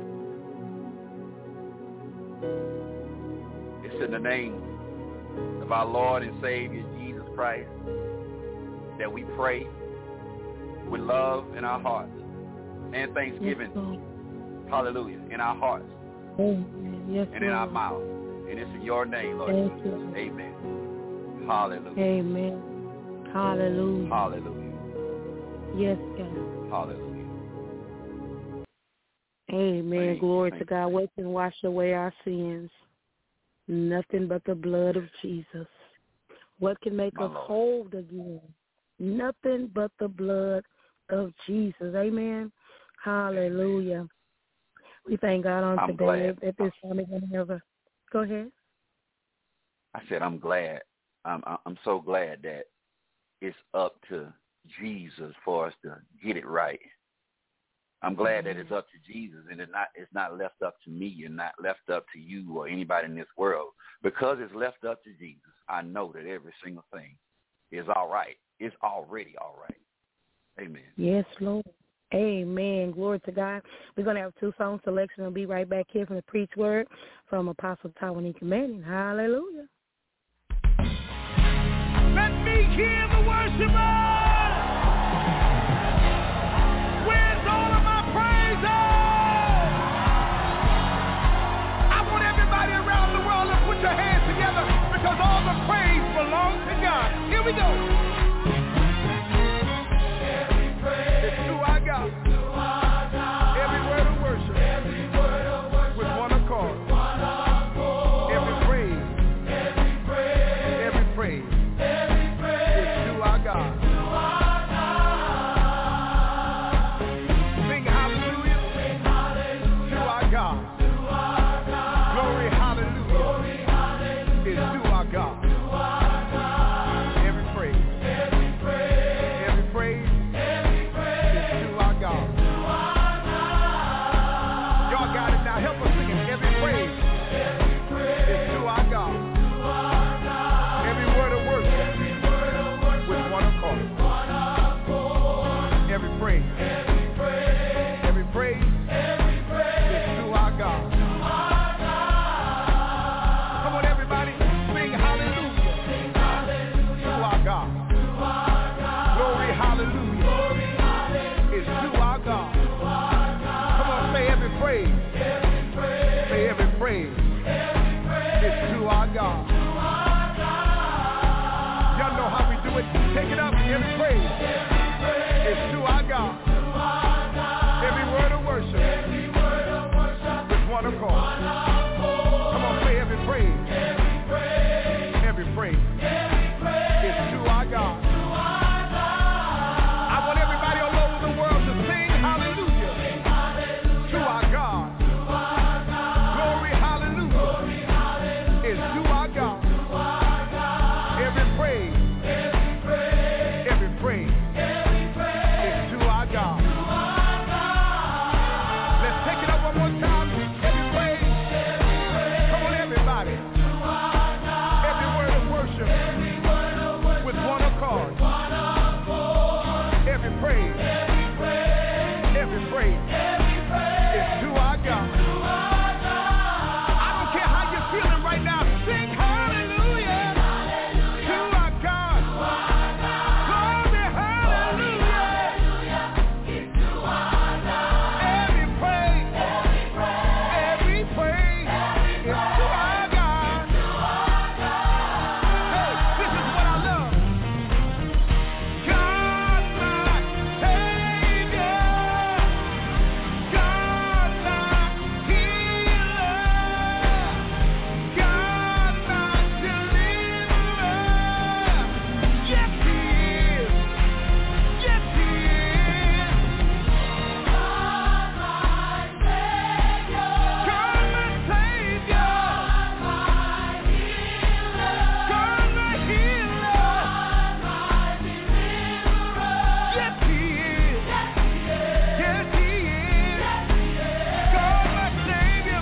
It's in the name of our Lord and Savior, Jesus Christ, that we pray with love in our hearts and thanksgiving, Yes, hallelujah, in our hearts Amen. Yes, and in our Lord. mouth. And it's in your name, Lord Thank Jesus. you. Amen. Hallelujah. Amen. Hallelujah. Hallelujah. Yes, God. Hallelujah. Amen. Thank Glory you, to God. What can wash away our sins? Nothing but the blood of Jesus. What can make My us Lord. whole again? Nothing but the blood of Jesus. Amen. Hallelujah. Amen. We thank God on I'm today glad. at this time. We're going to have a, go ahead. I said I'm glad. I'm I'm so glad that it's up to Jesus for us to get it right. I'm glad that it's up to Jesus and it's not it's not left up to me and not left up to you or anybody in this world. Because it's left up to Jesus, I know that every single thing is all right. It's already all right. Amen. Yes, Lord. Amen. Glory to God. We're going to have two song selection. We'll be right back here from the Preach Word from Apostle Taiwanese Manning. Hallelujah. Let me hear the worshipers. Where's all of my praises? I want everybody around the world to put your hands together because all the praise belongs to God. Here we go. It's who I got. Every word of worship. With one accord. Every praise. Every praise. It's who I got. Sing hallelujah. To our God. Glory hallelujah. It's to our God. Every praise. praise is to our God. Every word of worship with one accord. Come on, say every praise. Every praise is to our God. I want everybody all over the world to sing hallelujah to our God. Glory, hallelujah is to our God. Every praise, every praise is to our God. Let's take it up one more time. Every praise. Come on, everybody. Every word of worship with one accord. Every praise, every praise is to our God. I don't care how you're feeling right now. Sing hallelujah to our God. Glory, hallelujah. Every praise, every praise is to our God. Hey, this is what I love. God, my Savior. God, my healer. God, my deliverer. Yes, He is. Yes, He is. God, my Savior. God, my Savior. God, my healer. Yes, He is. Yes, He is. God, my Savior.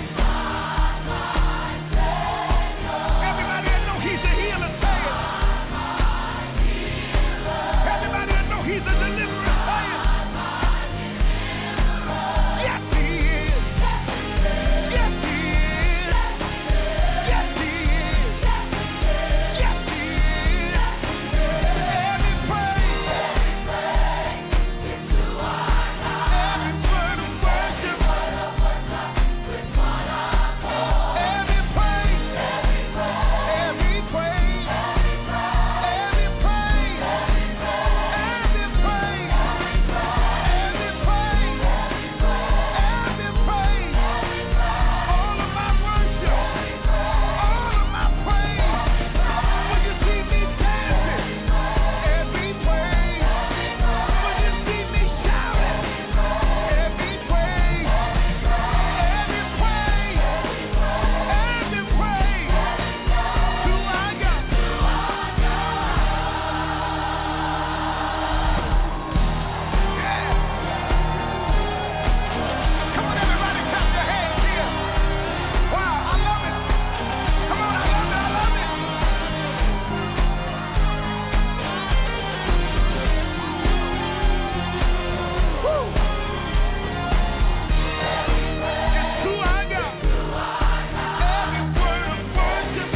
Everybody that know He's a healer, say it. Everybody that know He's a deliverer, say it. Yes, He is. Yes, He is. Yes, He is. Yes, He is. Every praise, every word of worship, every praise, every praise, every praise, every praise, every praise, every praise, all of my worship, all of my praise. When you see me dancing, every praise. When you see me shouting, every praise, every praise, every praise to our God. Yeah. Come on, everybody, clap your hands here. Wow, I love it. Come on, I love it, I love it. Woo. It's to our God. Every word of worship,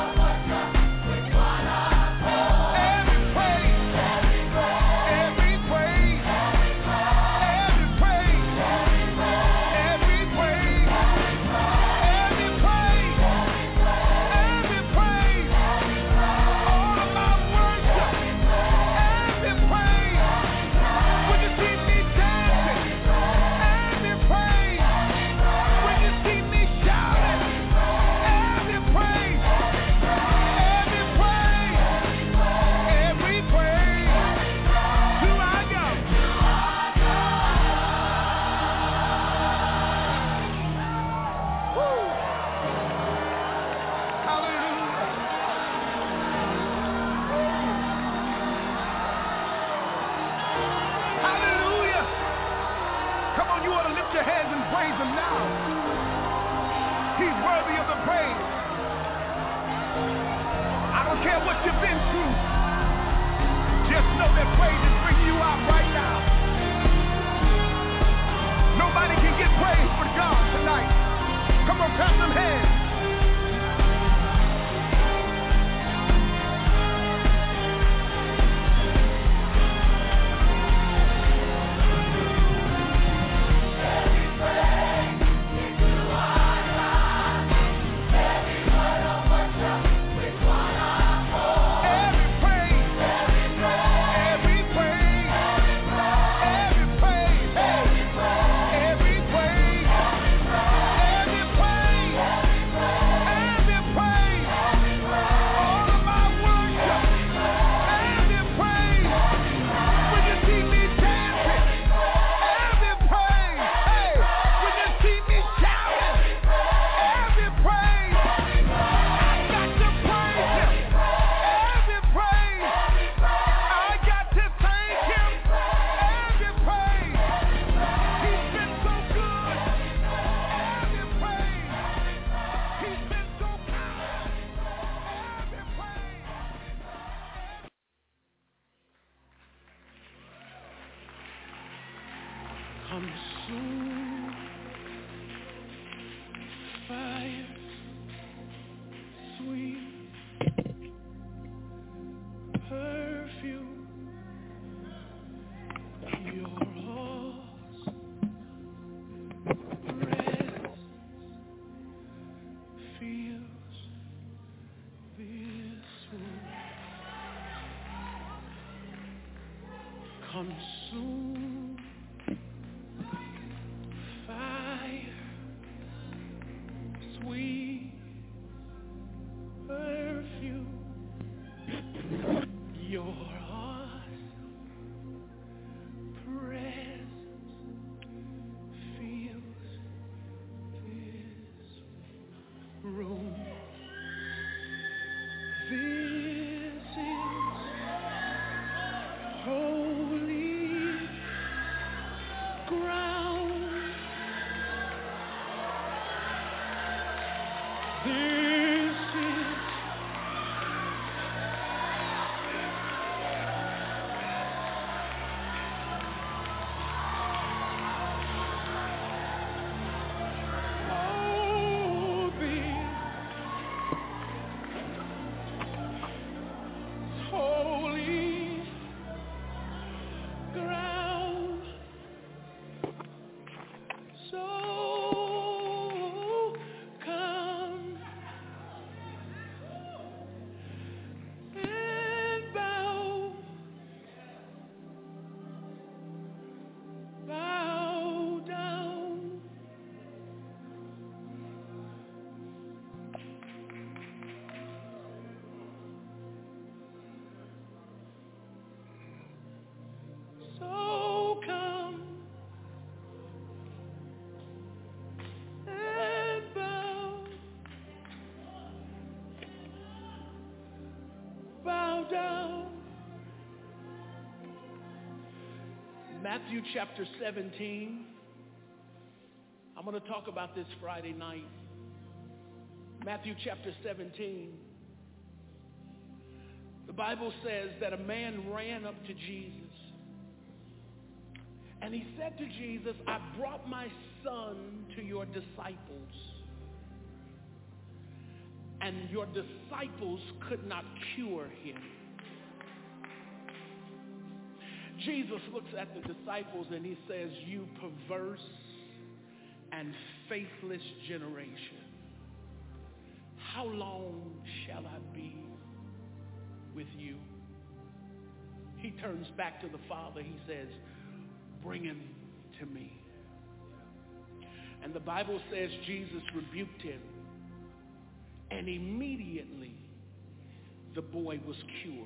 every praise, every praise, every praise, every praise, every praise, every praise, all of my worship, every praise. When you see me dancing, every praise. When you see me shouting, every praise, every praise, every praise to our God. Woo. Hallelujah. Hallelujah. Come on, you ought to lift your hands and praise Him now. He's worthy of the praise. I don't care what you've been through. Just know that praise is bringing you out right now. Nobody can get praise but God tonight. Come on, clap them hands. Every praise is to our God. Every word of worship with one accord. consume fire, sweet perfume, your heart's presence fills this room. Consume fire, sweet perfume, your heart's presence fills this room. This is holy ground. This is holy ground. So come and bow, bow down. So come and bow, bow down. Matthew chapter seventeen. I'm going to talk about this Friday night. Matthew chapter seventeen. The Bible says that a man ran up to Jesus and he said to Jesus, I brought my son to your disciples, and your disciples could not cure him. Jesus looks at the disciples and he says, you perverse and faithless generation, how long shall I be with you? He turns back to the Father. He says, bring him to me. And the Bible says Jesus rebuked him, and immediately the boy was cured.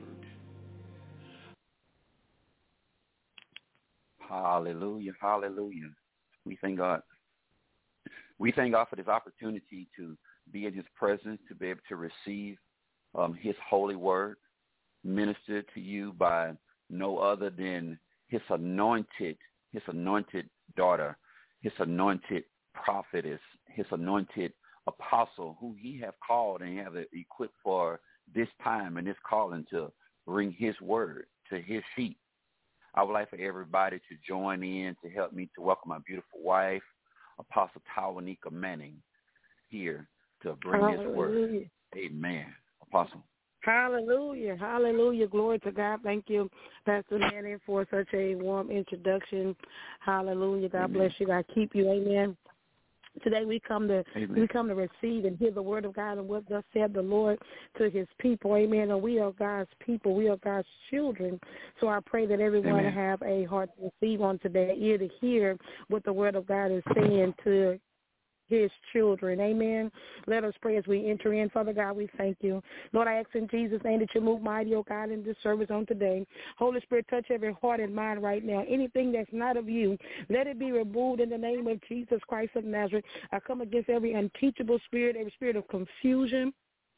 Hallelujah, hallelujah. We thank God. We thank God for this opportunity to be in his presence, to be able to receive um, his holy word, ministered to you by no other than his anointed, his anointed daughter, his anointed prophetess, his anointed apostle, who he have called and have equipped for this time and this calling to bring his word to his sheep. I would like for everybody to join in to help me to welcome my beautiful wife, Apostle Tawanika Manning, here to bring Hallelujah. his word. Amen. Apostle. Hallelujah. Hallelujah. Glory to God. Thank you, Pastor Manning, for such a warm introduction. Hallelujah. God Amen. bless you. God keep you. Amen. Today we come to Amen. we come to receive and hear the word of God and what thus said the Lord to his people. Amen. And we are God's people. We are God's children. So I pray that everyone Amen. have a heart to receive on today, an ear to hear what the word of God is saying to his children. Amen. Let us pray as we enter in. Father God, we thank you. Lord, I ask in Jesus' name that you move mighty, oh God, in this service on today. Holy Spirit, touch every heart and mind right now. Anything that's not of you, let it be removed in the name of Jesus Christ of Nazareth. I come against every unteachable spirit, every spirit of confusion,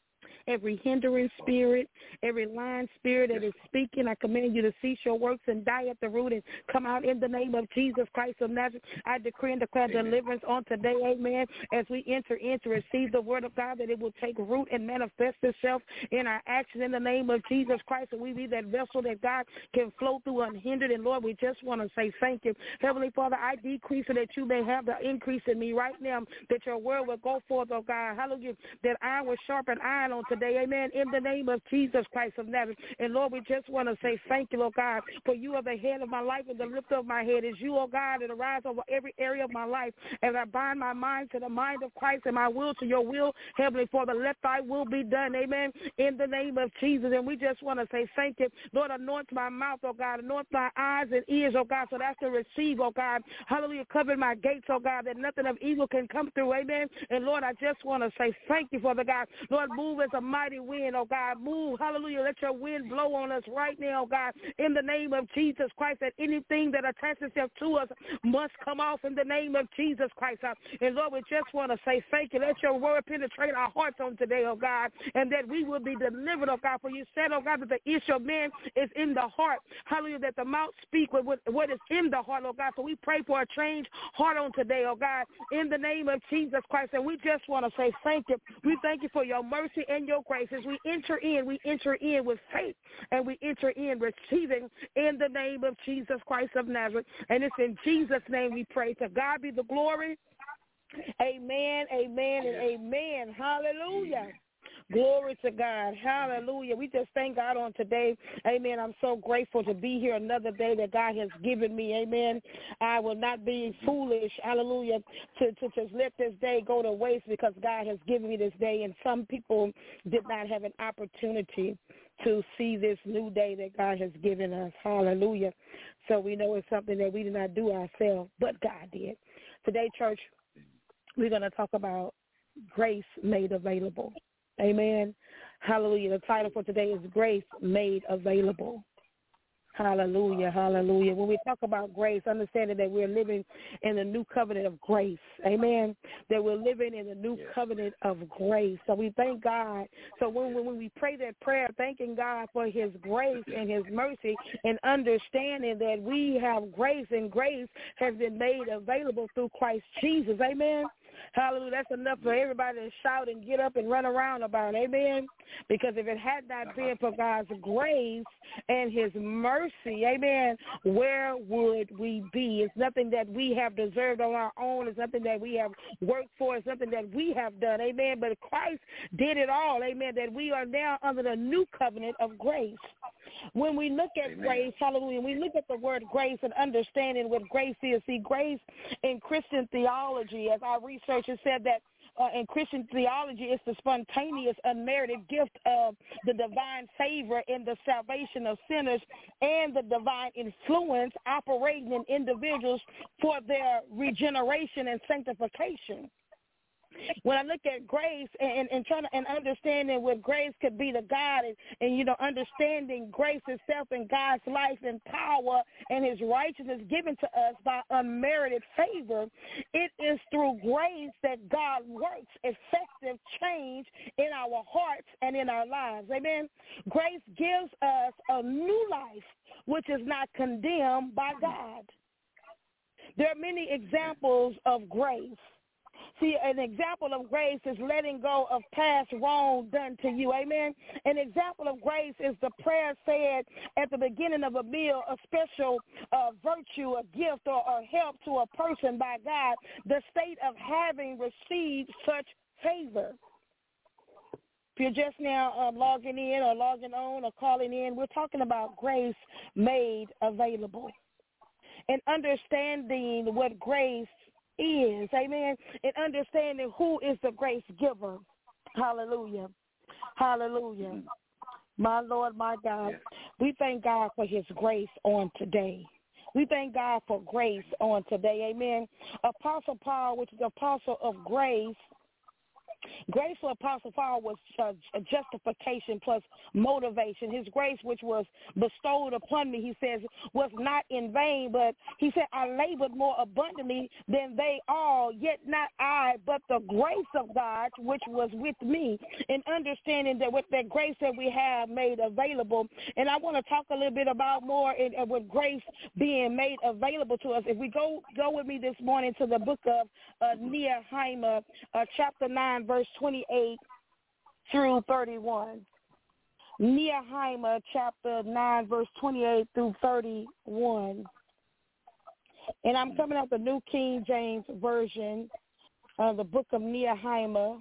every hindering spirit, every lying spirit that is speaking. I command you to cease your works and die at the root and come out in the name of Jesus Christ of Nazareth. I decree and declare Amen. Deliverance on today, amen, as we enter in to receive the word of God, that it will take root and manifest itself in our action in the name of Jesus Christ, and we be that vessel that God can flow through unhindered. And Lord, we just want to say thank you. Heavenly Father, I decrease so that you may have the increase in me right now, that your word will go forth, oh God, hallelujah, that iron will sharpen iron on today, amen, in the name of Jesus Christ of Nazareth. And Lord, we just want to say thank you, Lord God, for you are the head of my life and the lift of my head. Is you, oh God, that arise over every area of my life as I bind my mind to the mind of Christ and my will to your will. Heavenly Father, let thy will be done, amen, in the name of Jesus. And we just want to say thank you. Lord, anoint my mouth, oh God, anoint my eyes and ears, oh God, so that's to receive, oh God. Hallelujah, cover my gates, oh God, that nothing of evil can come through, amen. And Lord, I just want to say thank you, Father God. Lord, move as a mighty wind, oh God. Move, hallelujah, let your wind blow on us right now, oh God, in the name of Jesus Christ, that anything that attaches itself to us must come off in the name of Jesus Christ. And Lord, we just want to say thank you. Let your word penetrate our hearts on today, oh God, and that we will be delivered, oh God. For you said, oh God, that the issue of man is in the heart. Hallelujah, that the mouth speak with what is in the heart, oh God. So we pray for a changed heart on today, oh God, in the name of Jesus Christ. And we just want to say thank you. We thank you for your mercy and your grace. As we enter in, we enter in with faith, and we enter in receiving in the name of Jesus Christ of Nazareth. And it's in Jesus' name we pray. To God be the glory. Amen, amen, and amen. Hallelujah. Glory to God. Hallelujah. We just thank God on today. Amen. I'm so grateful to be here another day that God has given me. Amen. I will not be foolish, hallelujah, to, to just let this day go to waste, because God has given me this day, and some people did not have an opportunity to see this new day that God has given us. Hallelujah. So we know it's something that we did not do ourselves, but God did. Today, church, we're going to talk about grace made available. Amen. Hallelujah. The title for today is Grace Made Available. Hallelujah, hallelujah. When we talk about grace, understanding that we're living in the new covenant of grace, amen, that we're living in the new yes. covenant of grace. So we thank God. So when, when we pray that prayer, thanking God for his grace and his mercy, and understanding that we have grace, and grace has been made available through Christ Jesus, amen. Hallelujah. That's enough for everybody to shout and get up and run around about it. Amen. Because if it had not been for God's grace and his mercy, amen, where would we be? It's nothing that we have deserved on our own. It's nothing that we have worked for. It's nothing that we have done. Amen. But Christ did it all. Amen. That we are now under the new covenant of grace. When we look at Amen. Grace, hallelujah, we look at the word grace and understanding what grace is. See, grace in Christian theology, as our researchers said, that uh, in Christian theology, it's the spontaneous, unmerited gift of the divine favor in the salvation of sinners, and the divine influence operating in individuals for their regeneration and sanctification. When I look at grace and, and trying to, and understanding what grace could be to God, and, and, you know, understanding grace itself and God's life and power and his righteousness given to us by unmerited favor, it is through grace that God works effective change in our hearts and in our lives. Amen. Grace gives us a new life, which is not condemned by God. There are many examples of grace. See, an example of grace is letting go of past wrong done to you. Amen. An example of grace is the prayer said at the beginning of a meal, a special uh, virtue, a gift, or, or help to a person by God, the state of having received such favor. If you're just now uh, logging in or logging on or calling in, we're talking about grace made available. And understanding what grace is, amen, and understanding who is the grace giver. Hallelujah. Hallelujah. My Lord, my God, we thank God for his grace on today. We thank God for grace on today, amen. Apostle Paul, which is the apostle of grace, grace for Apostle Paul was uh, justification plus motivation. His grace, which was bestowed upon me, he says, was not in vain, but he said, I labored more abundantly than they all, yet not I, but the grace of God, which was with me, in understanding that with that grace that we have made available. And I want to talk a little bit about more in, uh, with grace being made available to us. If we go go with me this morning to the book of uh, Nehemiah, uh, chapter nine, verse twenty-eight through thirty-one. Nehemiah chapter nine, verse twenty-eight through thirty-one. And I'm coming out the New King James Version of the book of Nehemiah,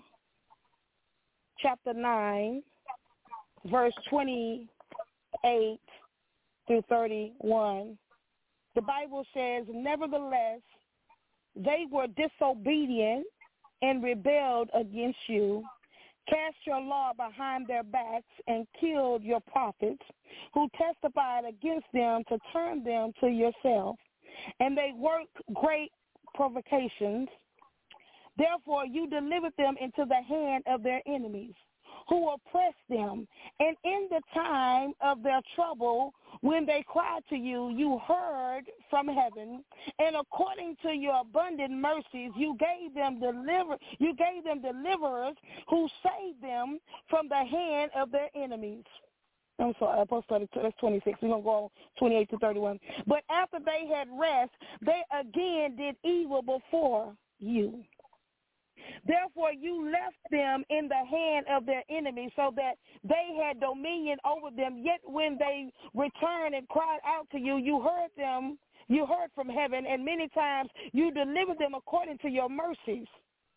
chapter nine, verse twenty-eight through thirty-one. The Bible says, nevertheless, they were disobedient and rebelled against you, cast your law behind their backs, and killed your prophets, who testified against them to turn them to yourself. And they worked great provocations. Therefore you delivered them into the hand of their enemies, who oppressed them. And in the time of their trouble, when they cried to you, you heard from heaven, and according to your abundant mercies, you gave them deliver you gave them deliverers who saved them from the hand of their enemies. I'm sorry, I posted that's twenty-six. We're going to go twenty-eight to thirty-one. But after they had rest, they again did evil before you. Therefore you left them in the hand of their enemies, so that they had dominion over them. Yet when they returned and cried out to you, you heard them, you heard from heaven, and many times you delivered them according to your mercies,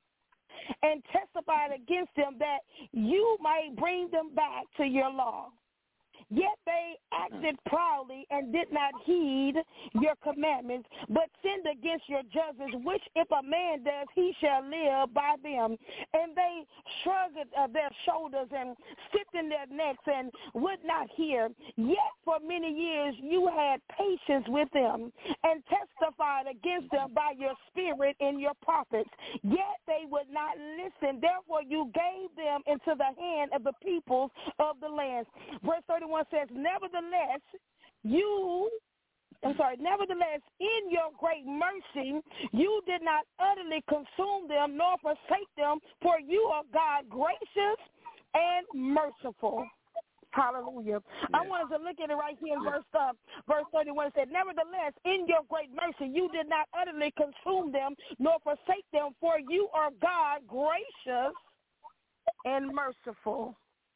and testified against them that you might bring them back to your law. Yet they acted proudly and did not heed your commandments, but sinned against your judges, which if a man does, he shall live by them. And they shrugged uh, their shoulders and stiffened their necks and would not hear. Yet for many years you had patience with them and testified against them by your spirit in your prophets. Yet they would not listen. Therefore you gave them into the hand of the peoples of the lands. Verse thirty-one says, nevertheless, you, I'm sorry, nevertheless, in your great mercy, you did not utterly consume them nor forsake them, for you are God gracious and merciful. Hallelujah. Yes. I wanted to look at it right here in verse uh, verse thirty-one. It said, nevertheless, in your great mercy, you did not utterly consume them nor forsake them, for you are God gracious and merciful.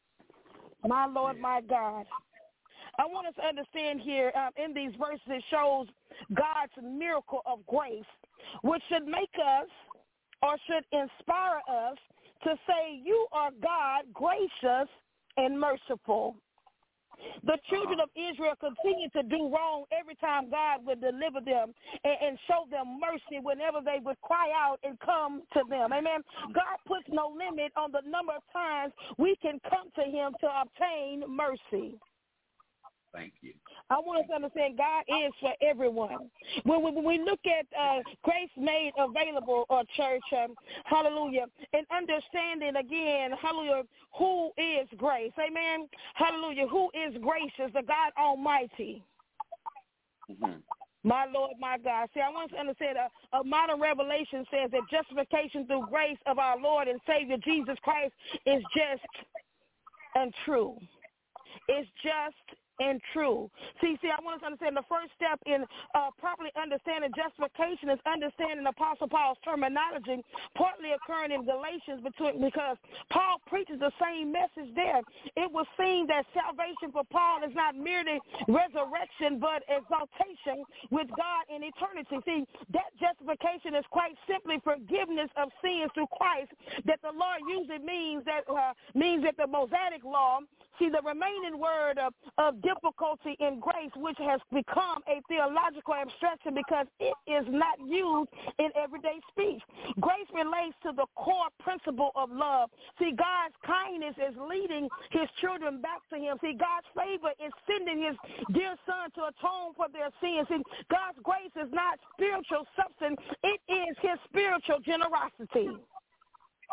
My Lord, my God. I want us to understand here um, in these verses, it shows God's miracle of grace, which should make us or should inspire us to say, you are God, gracious and merciful. The children of Israel continued to do wrong every time God would deliver them and, and show them mercy whenever they would cry out and come to them. Amen. God puts no limit on the number of times we can come to him to obtain mercy. Thank you. I want us to understand God is for everyone. When we, when we look at uh, grace made available, or church, um, hallelujah, and understanding again, hallelujah, who is grace, amen, hallelujah, who is gracious, the God Almighty. Mm-hmm. My Lord, my God. See, I want to understand a, a modern revelation says that justification through grace of our Lord and Savior Jesus Christ is just and true. It's just and true. See, see, I want us to understand the first step in uh, properly understanding justification is understanding Apostle Paul's terminology, partly occurring in Galatians, between, because Paul preaches the same message there. It was seen that salvation for Paul is not merely resurrection, but exaltation with God in eternity. See, that justification is quite simply forgiveness of sins through Christ, that the law usually means that uh, means that the Mosaic law. See, the remaining word of, of difficulty in grace, which has become a theological abstraction because it is not used in everyday speech. Grace relates to the core principle of love. See, God's kindness is leading his children back to him. See, God's favor is sending his dear son to atone for their sins. See, God's grace is not spiritual substance. It is his spiritual generosity.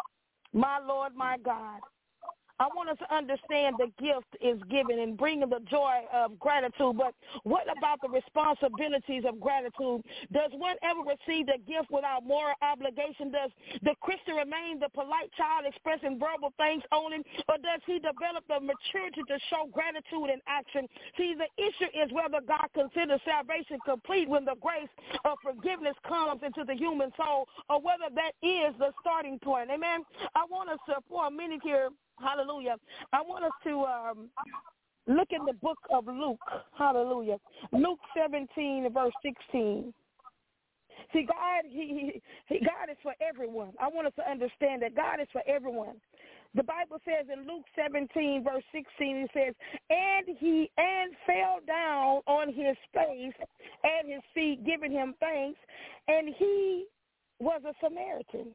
My Lord, my God. I want us to understand the gift is given and bringing the joy of gratitude, but what about the responsibilities of gratitude? Does one ever receive the gift without moral obligation? Does the Christian remain the polite child expressing verbal thanks only, or does he develop the maturity to show gratitude in action? See, the issue is whether God considers salvation complete when the grace of forgiveness comes into the human soul, or whether that is the starting point. Amen. I want us to, for a minute here, hallelujah, I want us to um, look in the book of Luke, hallelujah, Luke seventeen, verse sixteen. See, God, he, he, God is for everyone. I want us to understand that God is for everyone. The Bible says in Luke seventeen, verse sixteen, it says, and he and fell down on his face at his feet, giving him thanks, and he was a Samaritan.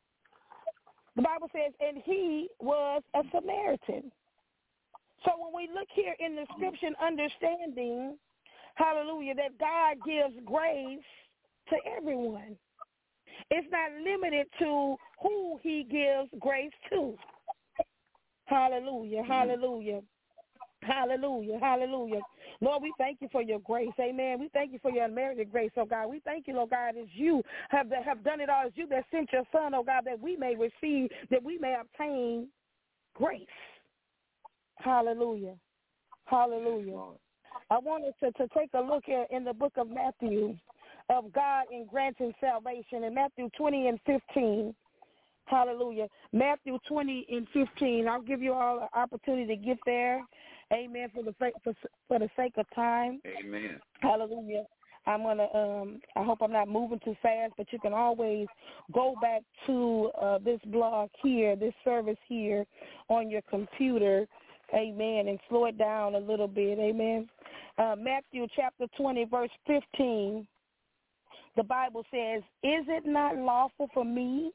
The Bible says, and he was a Samaritan. So when we look here in the scripture, understanding, hallelujah, that God gives grace to everyone. It's not limited to who he gives grace to. Hallelujah, hallelujah. Hallelujah, hallelujah. Lord, we thank you for your grace. Amen. We thank you for your unmerited grace, oh God. We thank you, Lord God, as you have, have done it all, as you that sent your son, oh God, that we may receive, that we may obtain grace. Hallelujah. Hallelujah. I want us to, to take a look at in the book of Matthew of God in granting salvation in Matthew twenty and fifteen. Hallelujah. Matthew twenty and fifteen. I'll give you all an opportunity to get there. Amen. For the for, for the sake of time. Amen. Hallelujah. I'm gonna. Um, I hope I'm not moving too fast, but you can always go back to uh, this blog here, this service here, on your computer. Amen. And slow it down a little bit. Amen. Uh, Matthew chapter twenty, verse fifteen. The Bible says, "Is it not lawful for me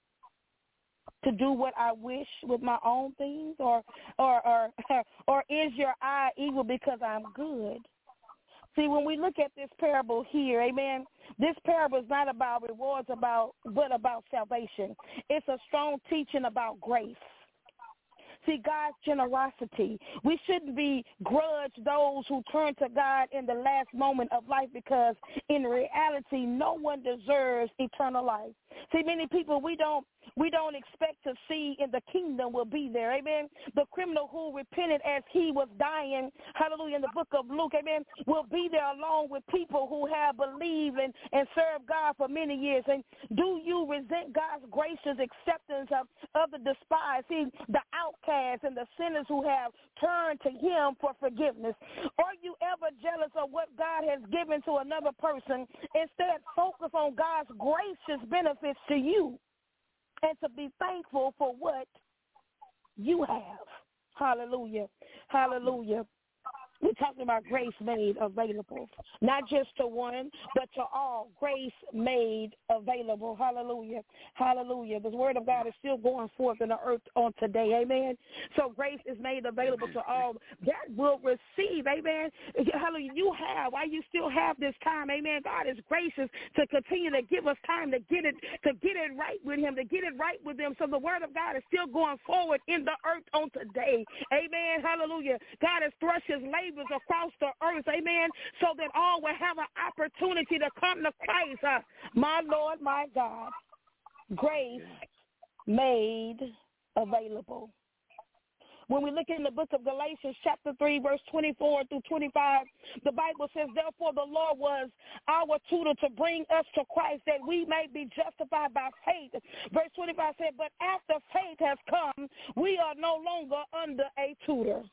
to do what I wish with my own things, or or or or is your eye evil because I'm good?" See, when we look at this parable here, amen, this parable is not about rewards, about but about salvation. It's a strong teaching about grace. See, God's generosity. We shouldn't be grudge those who turn to God in the last moment of life, because in reality, no one deserves eternal life. See, many people we don't we don't expect to see in the kingdom will be there. Amen. The criminal who repented as he was dying, hallelujah, in the book of Luke, amen, will be there along with people who have believed and, and served God for many years. And do you resent God's gracious acceptance of, of the despised? See, the outcasts and the sinners who have turned to him for forgiveness. Are you ever jealous of what God has given to another person? Instead, focus on God's gracious benefits to you, and to be thankful for what you have. Hallelujah. Hallelujah. We're talking about grace made available, not just to one, but to all. Grace made available. Hallelujah. Hallelujah. The word of God is still going forth in the earth on today. Amen. So grace is made available to all that will receive. Amen. Hallelujah. You have, while you still have this time, amen, God is gracious to continue to give us time to get it, to get it right with him, to get it right with him. So the word of God is still going forward in the earth on today. Amen. Hallelujah. God has thrust his labor across the earth, amen, so that all will have an opportunity to come to Christ. Uh, my Lord, my God, grace made available. When we look in the book of Galatians chapter three, verse twenty-four through twenty-five, the Bible says, therefore the law was our tutor to bring us to Christ, that we may be justified by faith. Verse twenty-five said, but after faith has come, we are no longer under a tutor.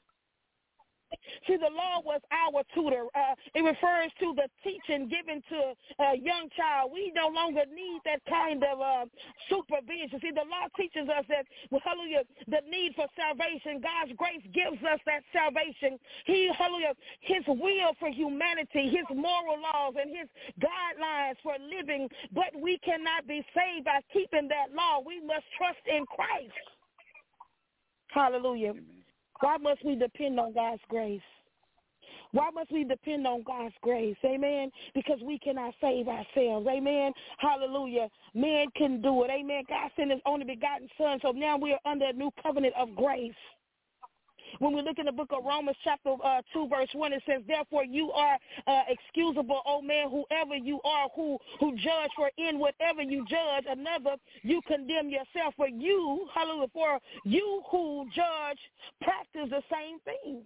See, the law was our tutor. Uh, it refers to the teaching given to a young child. We no longer need that kind of uh, supervision. See, the law teaches us that, well, hallelujah, the need for salvation. God's grace gives us that salvation. He, hallelujah, his will for humanity, his moral laws, and his guidelines for living. But we cannot be saved by keeping that law. We must trust in Christ. Hallelujah. Amen. Why must we depend on God's grace? Why must we depend on God's grace? Amen. Because we cannot save ourselves. Amen. Hallelujah. Man can do it. Amen. God sent his only begotten son. So now we are under a new covenant of grace. When we look in the book of Romans chapter uh, two, verse one, it says, therefore you are uh, excusable, O man, whoever you are, who, who judge, for in whatever you judge another, you condemn yourself. For you, hallelujah, for you who judge practice the same things.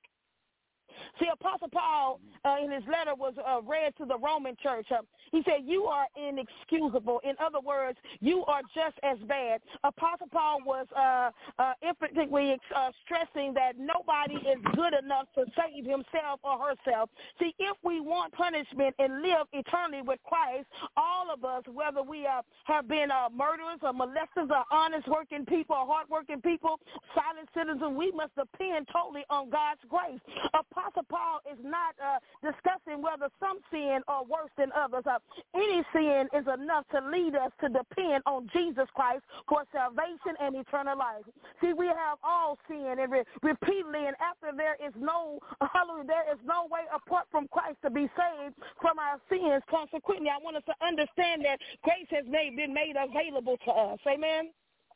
See, Apostle Paul, uh, in his letter was uh, read to the Roman church. Uh, he said, you are inexcusable. In other words, you are just as bad. Apostle Paul was uh, uh, emphatically uh, stressing that nobody is good enough to save himself or herself. See, if we want punishment and live eternally with Christ, all of us, whether we uh, have been uh, murderers or molesters or honest working people or hard-working people, silent citizens, we must depend totally on God's grace. Apostle Paul is not uh, discussing whether some sin are worse than others. Uh, any sin is enough to lead us to depend on Jesus Christ for salvation and eternal life. See, we have all sinned and re- repeatedly, and after there is no, hallelujah, there is no way apart from Christ to be saved from our sins. Consequently, I want us to understand that grace has made, been made available to us. Amen?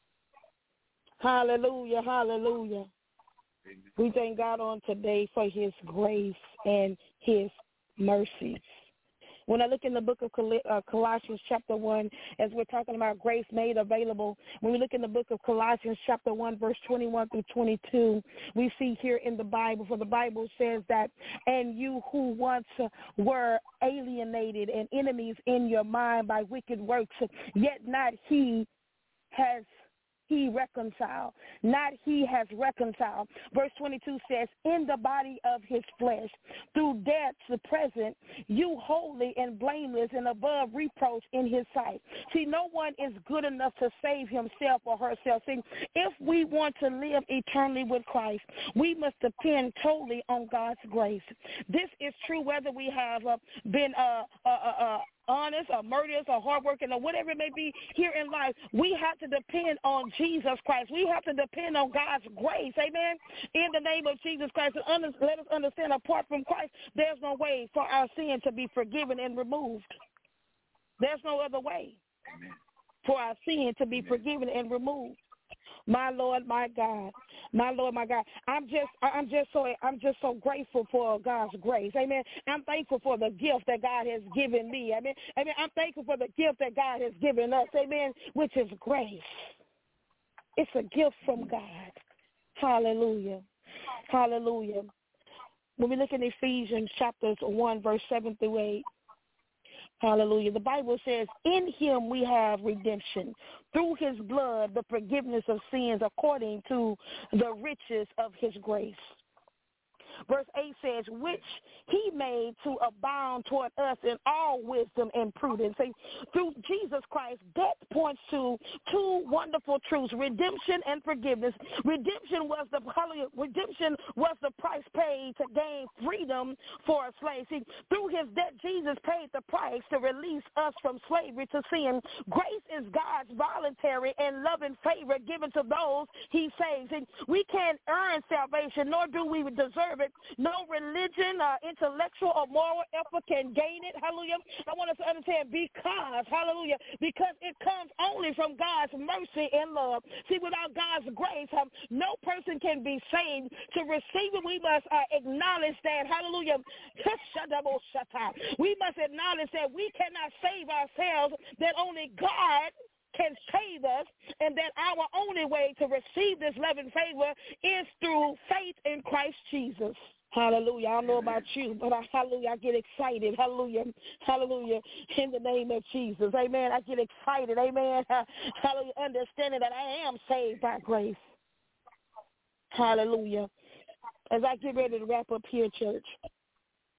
Hallelujah, hallelujah. We thank God on today for his grace and his mercies. When I look in the book of Col- uh, Colossians chapter one, as we're talking about grace made available, when we look in the book of Colossians chapter one, verse twenty-one through twenty-two, we see here in the Bible, for the Bible says that, and you who once were alienated and enemies in your mind by wicked works, yet not he has he reconciled, not he has reconciled. Verse twenty-two says, in the body of his flesh, through death to present, you holy and blameless and above reproach in his sight. See, no one is good enough to save himself or herself. See, if we want to live eternally with Christ, we must depend totally on God's grace. This is true whether we have uh, been uh, uh, uh, uh, honest or murderous or hardworking or whatever it may be here in life. We have to depend on Jesus Christ. We have to depend on God's grace. Amen. In the name of Jesus Christ. And under, let us understand, apart from Christ, there's no way for our sin to be forgiven and removed. There's no other way Amen. For our sin to be Amen. Forgiven and removed. My Lord, my God, my Lord, my God. I'm just, I'm just so, I'm just so grateful for God's grace. Amen. I'm thankful for the gift that God has given me. Amen. Amen. I'm thankful for the gift that God has given us. Amen. Which is grace. It's a gift from God. Hallelujah. Hallelujah. When we look in Ephesians chapters one, verse seven through eight. Hallelujah. The Bible says, in him we have redemption, through his blood, the forgiveness of sins according to the riches of his grace. Verse eight says, which he made to abound toward us in all wisdom and prudence. See, through Jesus Christ, that points to two wonderful truths, redemption and forgiveness. Redemption was the redemption was the price paid to gain freedom for a slave. See, through his death, Jesus paid the price to release us from slavery to sin. Grace is God's voluntary and loving favor given to those he saves. See, we can't earn salvation, nor do we deserve it. No religion, uh, intellectual, or moral effort can gain it. Hallelujah. I want us to understand because, hallelujah, because it comes only from God's mercy and love. See, without God's grace, um, no person can be saved. To receive it, we must uh, acknowledge that, hallelujah, we must acknowledge that we cannot save ourselves, that only God can save us, and that our only way to receive this loving favor is through faith in Christ Jesus. Hallelujah. I don't know about you, but I, hallelujah, I get excited. Hallelujah. Hallelujah. In the name of Jesus. Amen. I get excited. Amen. Hallelujah. Understanding that I am saved by grace. Hallelujah. As I get ready to wrap up here, church,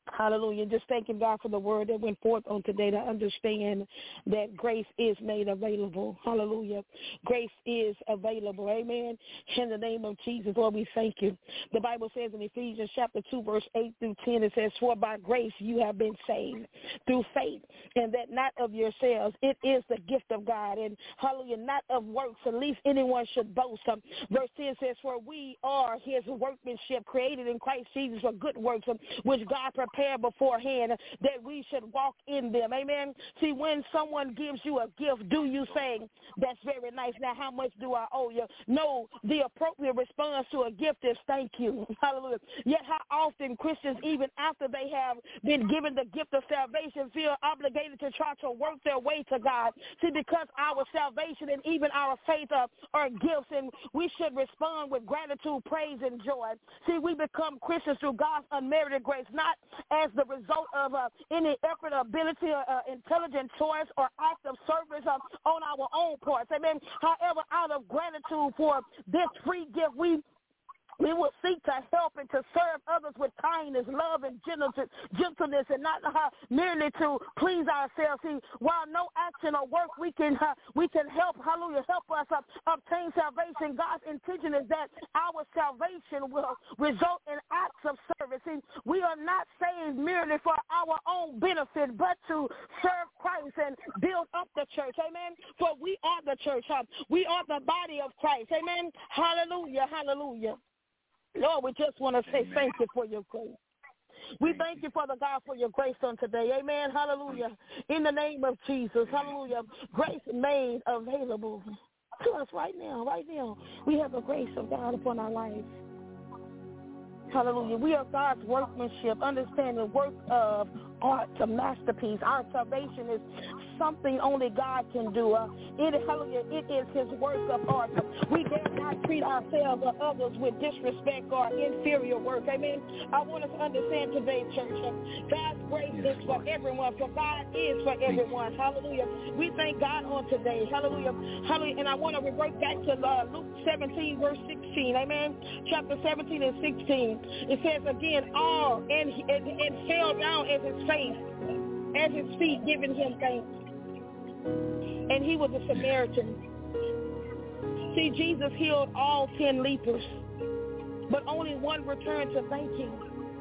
Hallelujah. Just thanking God for the word that went forth on today to understand that grace is made available. Hallelujah. Grace is available. Amen. In the name of Jesus, Lord, we thank you. The Bible says in Ephesians chapter two, verse eight through ten, it says, for by grace you have been saved through faith, and that not of yourselves. It is the gift of God. And hallelujah, not of works, at least anyone should boast. Um, verse ten says, for we are his workmanship, created in Christ Jesus for good works, um, which God prepared beforehand that we should walk in them. Amen. See, when someone gives you a gift, do you say, that's very nice, now how much do I owe you? No, the appropriate response to a gift is thank you. Hallelujah. Yet how often Christians, even after they have been given the gift of salvation, feel obligated to try to work their way to God. See, because our salvation and even our faith are, are gifts, and we should respond with gratitude, praise, and joy. See, we become Christians through God's unmerited grace, not as the result of uh, any effort, ability, or uh, intelligent choice, or act of service uh, on our own parts. Amen. However, out of gratitude for this free gift, we We will seek to help and to serve others with kindness, love, and gentleness, and not uh, merely to please ourselves. See, while no action or work we can uh, we can help, hallelujah, help us uh, obtain salvation. God's intention is that our salvation will result in acts of service. See, we are not saved merely for our own benefit, but to serve Christ and build up the church. Amen. For we are the church. Uh, we are the body of Christ. Amen. Hallelujah. Hallelujah. Lord, we just want to say Amen. Thank you for your grace. We thank, thank you, Father God, for your grace on today. Amen. Hallelujah. In the name of Jesus. Hallelujah. Grace made available to us right now. Right now. We have the grace of God upon our lives. Hallelujah. We are God's workmanship, understanding work of art, a masterpiece. Our salvation is something only God can do. Uh, it, hallelujah, it is his work of art. We dare not treat ourselves or others with disrespect or inferior work. Amen. I want us to understand today, church, uh, God's grace yes, is for Lord. everyone, for God is for everyone. Hallelujah. We thank God on today. Hallelujah. Hallelujah. And I want to revert back to uh, Luke seventeen, verse sixteen. Amen. Chapter seventeen and sixteen. It says again, all and, and, and fell down at his face, at his feet, giving him thanks. And he was a Samaritan. See, Jesus healed all ten lepers, but only one returned to thank him.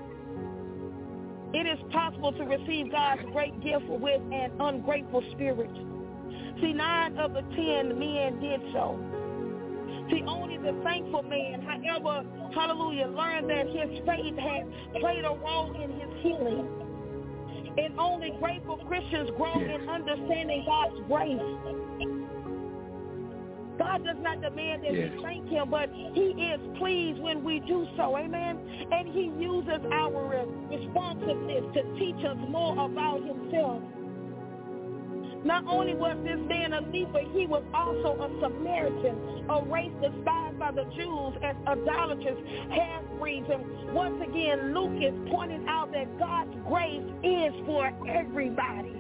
It is possible to receive God's great gift with an ungrateful spirit. See, nine of the ten men did so. See, only the thankful man, however, hallelujah, learned that his faith had played a role in his healing. And only grateful Christians grow in understanding God's grace. God does not demand that yes. we thank him, but he is pleased when we do so, amen? And he uses our responsiveness to teach us more about himself. Not only was this man a leper, he was also a Samaritan, a race despised by the Jews as idolaters, half-breeds. And once again, Luke is pointing out that God's grace is for everybody.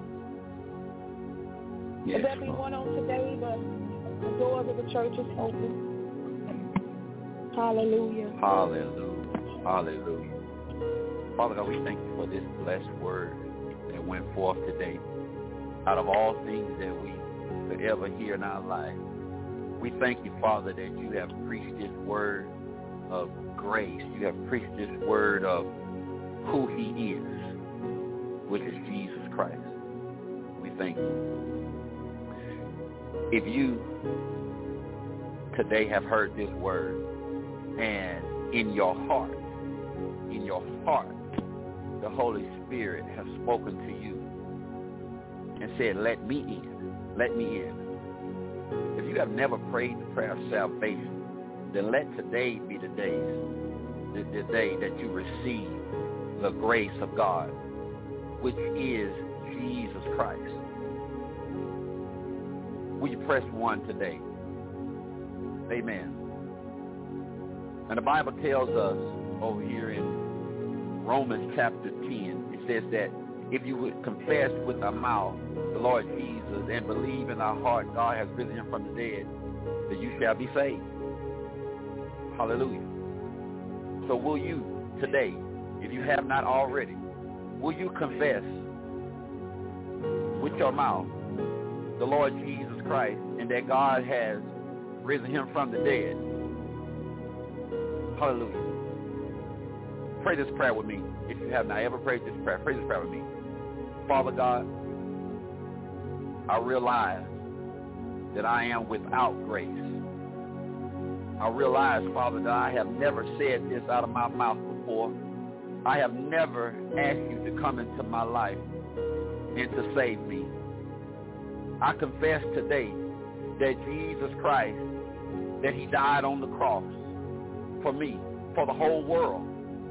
Yes, Is there be one on today? The, the doors of the church is open. Hallelujah. Hallelujah. Hallelujah. Father God, we thank you for this blessed word that went forth today. Out of all things that we could ever hear in our life, we thank you, Father, that you have preached this word of grace. You have preached this word of who he is, which is Jesus Christ. We thank you. If you today have heard this word and in your heart, in your heart, the Holy Spirit has spoken to you and said, let me in, let me in. If you have never prayed the prayer of salvation, then let today be the day, the, the day that you receive the grace of God, which is Jesus Christ. Will you press one today? Amen. And the Bible tells us over here in Romans chapter ten, it says that if you would confess with our mouth the Lord Jesus and believe in our heart God has risen him from the dead, that you shall be saved. Hallelujah. So will you today, if you have not already, will you confess with your mouth the Lord Jesus Christ and that God has risen him from the dead? Hallelujah. Pray this prayer with me. If you have not ever prayed this prayer, pray this prayer with me. Father God, I realize that I am without grace. I realize, Father, that I have never said this out of my mouth before. I have never asked you to come into my life and to save me. I confess today that Jesus Christ, that he died on the cross for me, for the whole world.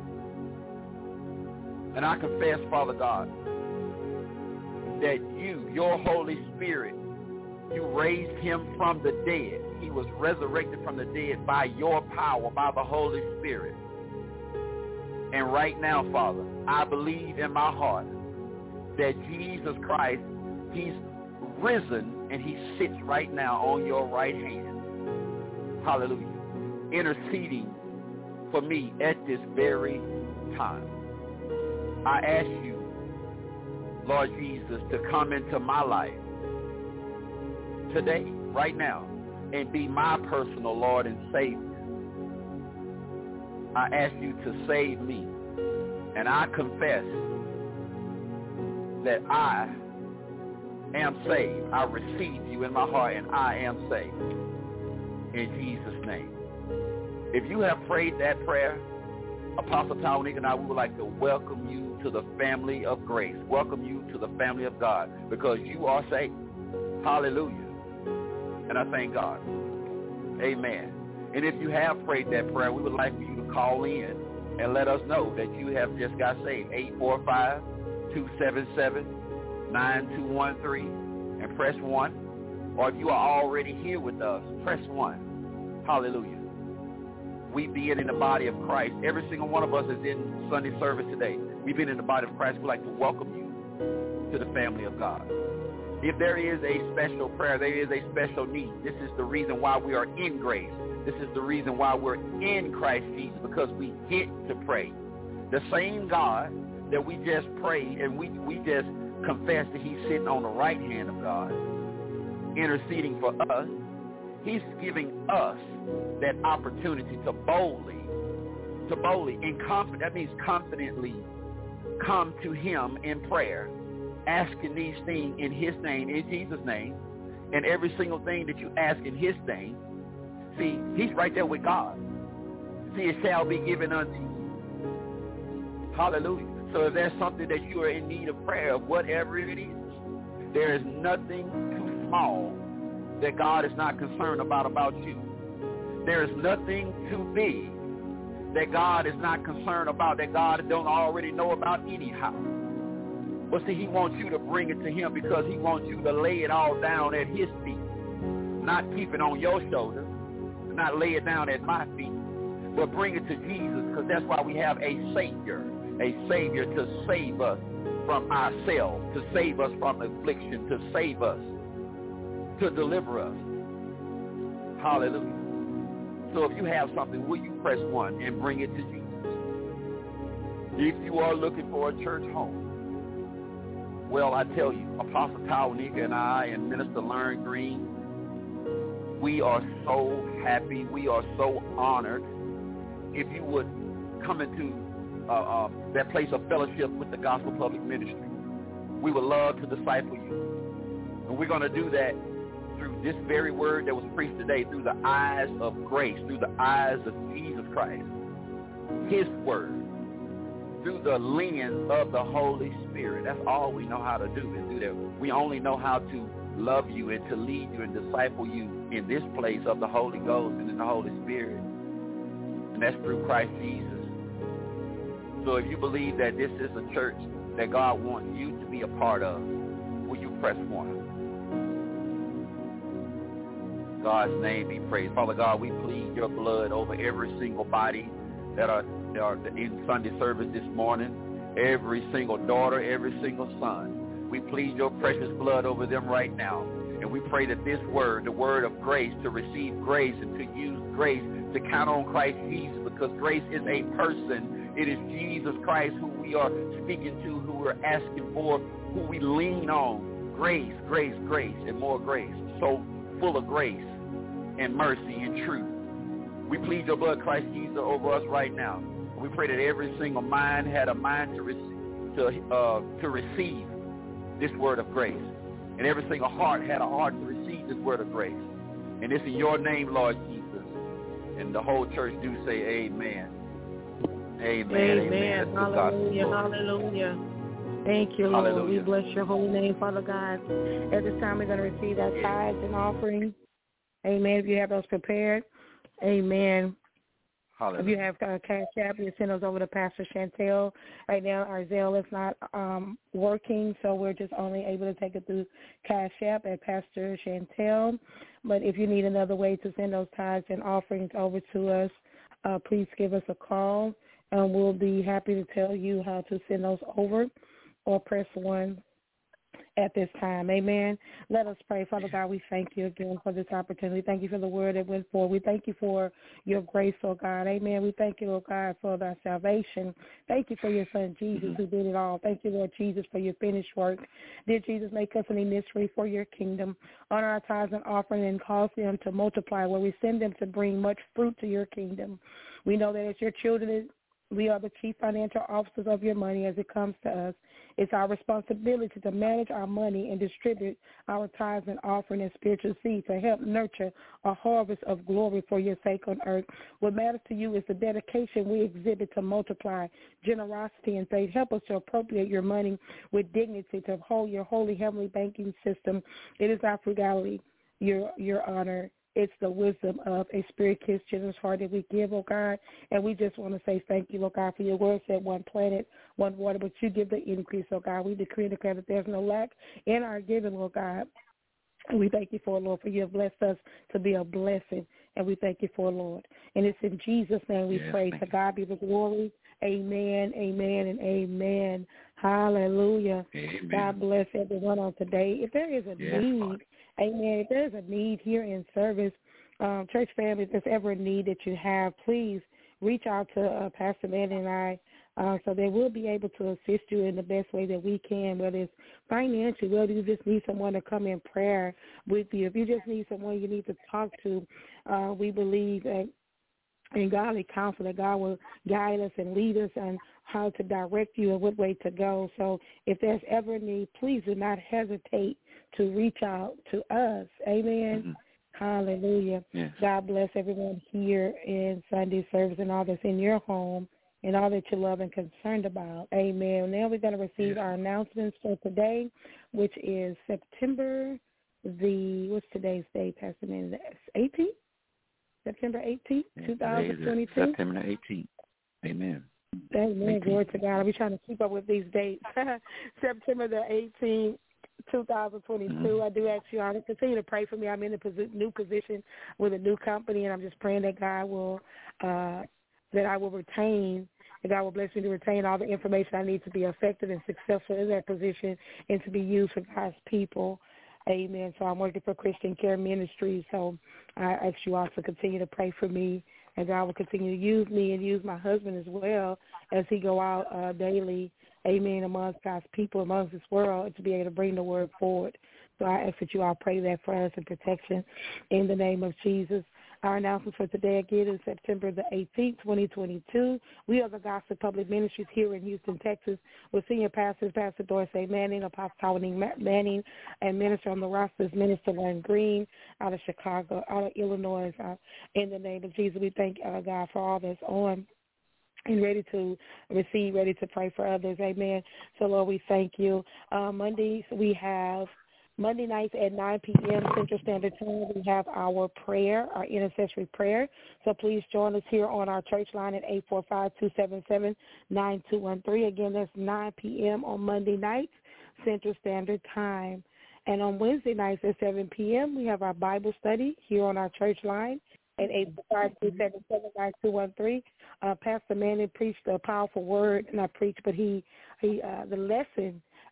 And I confess, Father God, that you, your Holy Spirit, you raised him from the dead. He was resurrected from the dead by your power, by the Holy Spirit. And right now, Father, I believe in my heart that Jesus Christ, he's risen and he sits right now on your right hand. Hallelujah. Interceding for me at this very time. I ask you, Lord Jesus, to come into my life today, right now, and be my personal Lord and Savior. I ask you to save me, and I confess that I am saved. I receive you in my heart, and I am saved. In Jesus' name. If you have prayed that prayer, Apostle Townick and I, we would like to welcome you to the family of grace. Welcome you to the family of God, because you are saved. Hallelujah. And I thank God. Amen. And if you have prayed that prayer, we would like for you to call in and let us know that you have just got saved. eight four five, two seven seven, nine two one three and press one. Or if you are already here with us, press one. Hallelujah. We being in the body of Christ, every single one of us is in Sunday service today. We've been in the body of Christ. We'd like to welcome you to the family of God. If there is a special prayer, there is a special need. This is the reason why we are in grace. This is the reason why we're in Christ Jesus, because we get to pray. The same God that we just prayed and we, we just confessed that he's sitting on the right hand of God, interceding for us, he's giving us that opportunity to boldly, to boldly, in confidence, that means confidently come to him in prayer, asking these things in his name, in Jesus' name, and every single thing that you ask in his name, see, he's right there with God. See, it shall be given unto you. Hallelujah. So if there's something that you are in need of prayer, whatever it is, there is nothing too small that God is not concerned about about you. There is nothing too big that God is not concerned about, that God don't already know about anyhow. But see, he wants you to bring it to him because he wants you to lay it all down at his feet, not keep it on your shoulders, not lay it down at my feet, but bring it to Jesus, because that's why we have a Savior, a Savior to save us from ourselves, to save us from affliction, to save us, to deliver us. Hallelujah. So if you have something, will you press one and bring it to Jesus? If you are looking for a church home, well, I tell you, Apostle Townick and I and Minister Lauren Green, we are so happy, we are so honored if you would come into uh, uh, that place of fellowship with the Gospel Public Ministry. We would love to disciple you. And we're going to do that through this very word that was preached today, through the eyes of grace, through the eyes of Jesus Christ, his word, through the lens of the Holy Spirit. That's all we know how to do, is do that. We only know how to love you and to lead you and disciple you in this place of the Holy Ghost and in the Holy Spirit. And that's through Christ Jesus. So if you believe that this is a church that God wants you to be a part of, will you press one? God's name be praised. Father God, we plead your blood over every single body that are, that are in Sunday service this morning, every single daughter, every single son. We plead your precious blood over them right now. And we pray that this word, the word of grace, to receive grace and to use grace, to count on Christ Jesus, because grace is a person It is Jesus Christ who we are speaking to, who we're asking for, who we lean on. Grace, grace, grace, and more grace. So full of grace and mercy and truth. We plead your blood, Christ Jesus, over us right now. We pray that every single mind had a mind to receive, to, uh, to receive this word of grace. And every single heart had a heart to receive this word of grace. And it's in your name, Lord Jesus. And the whole church do say amen. Amen. Amen. Amen. Hallelujah. Hallelujah. Thank you, Lord. Hallelujah. We bless your holy name, Father God. At this time, we're going to receive our tithes and offerings. Amen. If you have those prepared. Amen. Hallelujah. If you have uh, Cash App, you send those over to Pastor Chantel. Right now, our Zelle is not um, working, so we're just only able to take it through Cash App at Pastor Chantel. But if you need another way to send those tithes and offerings over to us, uh, please give us a call, and we'll be happy to tell you how to send those over, or press one at this time. Amen. Let us pray. Father God, we thank you again for this opportunity. Thank you for the word that went forth. We thank you for your grace, oh God. Amen. We thank you, oh God, for thy salvation. Thank you for your son, Jesus, who did it all. Thank you, Lord Jesus, for your finished work. Dear Jesus, make us an initiatory for your kingdom. Honor our tithes and offering and cause them to multiply, where we send them to bring much fruit to your kingdom. We know that as your children, we are the chief financial officers of your money as it comes to us. It's our responsibility to manage our money and distribute our tithes and offering and spiritual seed to help nurture a harvest of glory for your sake on earth. What matters to you is the dedication we exhibit to multiply generosity and faith. Help us to appropriate your money with dignity to hold your holy heavenly banking system. It is our frugality, your your honor. It's the wisdom of a spirit-kissed, generous heart that we give, oh God. And we just want to say thank you, oh God, for your word said one planet, one water, but you give the increase, oh God. We decree and declare that there's no lack in our giving, oh God. And we thank you for it, Lord, for you have blessed us to be a blessing. And we thank you for it, Lord. And it's in Jesus' name we yes, pray. To God be the glory. Amen, amen, and amen. Hallelujah. Amen. God bless everyone on today. If there is a yes, need, Lord. Amen, if there is a need here in service, um, church family, if there's ever a need that you have, please reach out to uh, Pastor Manny and I uh, so that we'll be able to assist you in the best way that we can, whether it's financially, whether you just need someone to come in prayer with you. If you just need someone you need to talk to, uh, we believe that in godly counsel that God will guide us and lead us on how to direct you and what way to go. So if there's ever a need, please do not hesitate to reach out to us. Amen. Mm-hmm. Hallelujah. Yes. God bless everyone here in Sunday service and all that's in your home and all that you love and concerned about. Amen. Now we're going to receive yes. our announcements for today, which is September the, what's today's date, Pastor Man? The eighteenth? September eighteenth, twenty twenty-two. September eighteenth. Amen. Amen. Glory to God. I'll be trying to keep up with these dates. September the eighteenth, twenty twenty-two. Mm-hmm. I do ask you all to continue to pray for me. I'm in a posi- new position with a new company, and I'm just praying that God will, uh, that I will retain, that God will bless me to retain all the information I need to be effective and successful in that position and to be used for God's people. Amen. So I'm working for Christian Care Ministries, so I ask you all to continue to pray for me, and God will continue to use me and use my husband as well as he go out uh, daily, amen, amongst God's people, amongst this world, to be able to bring the word forward. So I ask that you all pray that for us and protection in the name of Jesus. Our announcement for today again is September the eighteenth, twenty twenty-two. We are the Gospel Public Ministries here in Houston, Texas, with senior pastors, Pastor Dorsey Manning, Apostle Tony Manning, and minister on the rosters, Minister Len Green, out of Chicago, out of Illinois. Uh, in the name of Jesus, we thank uh, God for all that's on and ready to receive, ready to pray for others. Amen. So, Lord, we thank you. Uh, Mondays we have Monday nights at nine p.m. Central Standard Time, we have our prayer, our intercessory prayer. So please join us here on our church line at eight four five, two seven seven, nine two one three. Again, that's nine p.m. on Monday nights, Central Standard Time. And on Wednesday nights at seven p.m., we have our Bible study here on our church line at eight four five, two seven seven, nine two one three. Uh, Pastor Manning preached a powerful word, not preached, but he, he uh, the lesson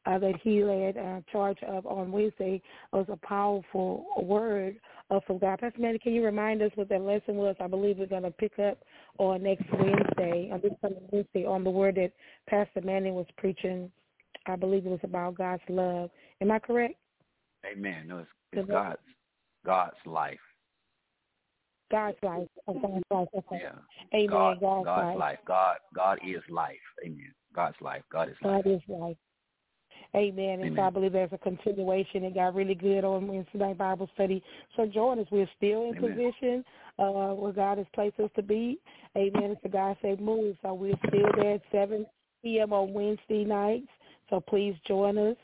uh, that he led uh, charge of on Wednesday was a powerful word uh, from God. Pastor Manny, can you remind us what that lesson was? I believe we're going to pick up on next Wednesday, on this coming Wednesday, on the word that Pastor Manny was preaching. I believe it was about God's love. Am I correct? Amen. No, it's, it's God's God's life. God's life. Oh, God's life. Okay. Yeah. Amen. God, God's, God's life. life. God, God is life. Amen. God's life. God is life. God is life. Amen. And Amen. so I believe there's a continuation. It got really good on Wednesday night Bible study. So join us. We're still in Amen. position uh, where God has placed us to be. Amen. It's a God Save Move. So we're still there at seven p.m. on Wednesday nights. So please join us.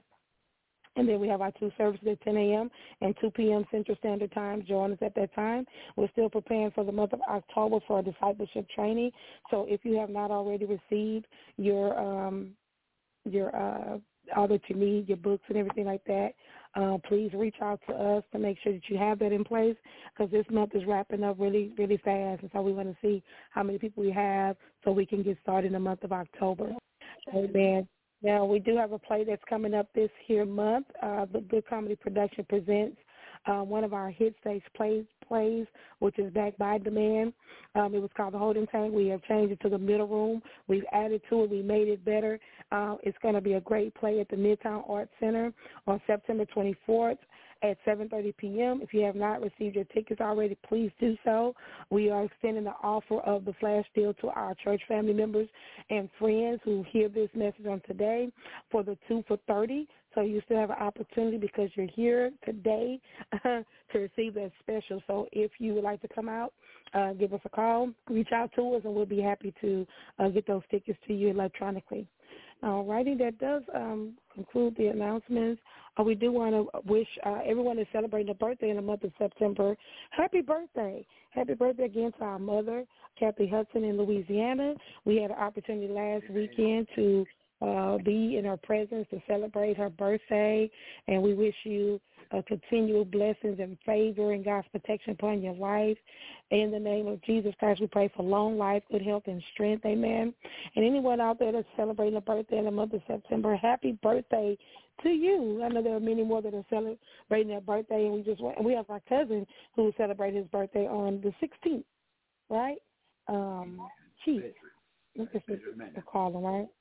And then we have our two services at ten a.m. and two p.m. Central Standard Time. Join us at that time. We're still preparing for the month of October for our discipleship training. So if you have not already received your um, your uh, all that you need, your books and everything like that, uh, please reach out to us to make sure that you have that in place, because this month is wrapping up really, really fast. And so we want to see how many people we have so we can get started in the month of October. Amen. Now, we do have a play that's coming up this here month. Uh, the Good Comedy Production presents uh, one of our hit stage plays, plays, which is backed by demand. Um, it was called The Holding Tank. We have changed it to The Middle Room. We've added to it. We made it better. Uh, it's going to be a great play at the Midtown Arts Center on September twenty-fourth at seven thirty p.m. If you have not received your tickets already, please do so. We are extending the offer of the flash deal to our church family members and friends who hear this message on today for the two for thirty. So you still have an opportunity because you're here today to receive that special. So if you would like to come out, uh, give us a call, reach out to us, and we'll be happy to uh, get those tickets to you electronically. All righty, that does um, conclude the announcements. Uh, we do want to wish uh, everyone that's celebrating a birthday in the month of September, happy birthday. Happy birthday again to our mother, Kathy Hudson in Louisiana. We had an opportunity last weekend to uh, be in her presence to celebrate her birthday, and we wish you uh, continual blessings and favor and God's protection upon your life. In the name of Jesus Christ, we pray for long life, good health, and strength. Amen. And anyone out there that's celebrating a birthday in the month of September, happy birthday to you. I know there are many more that are celebrating their birthday, and we just and we have our cousin who celebrated his birthday on the sixteenth, right? Um, Chief, let's just call him, right?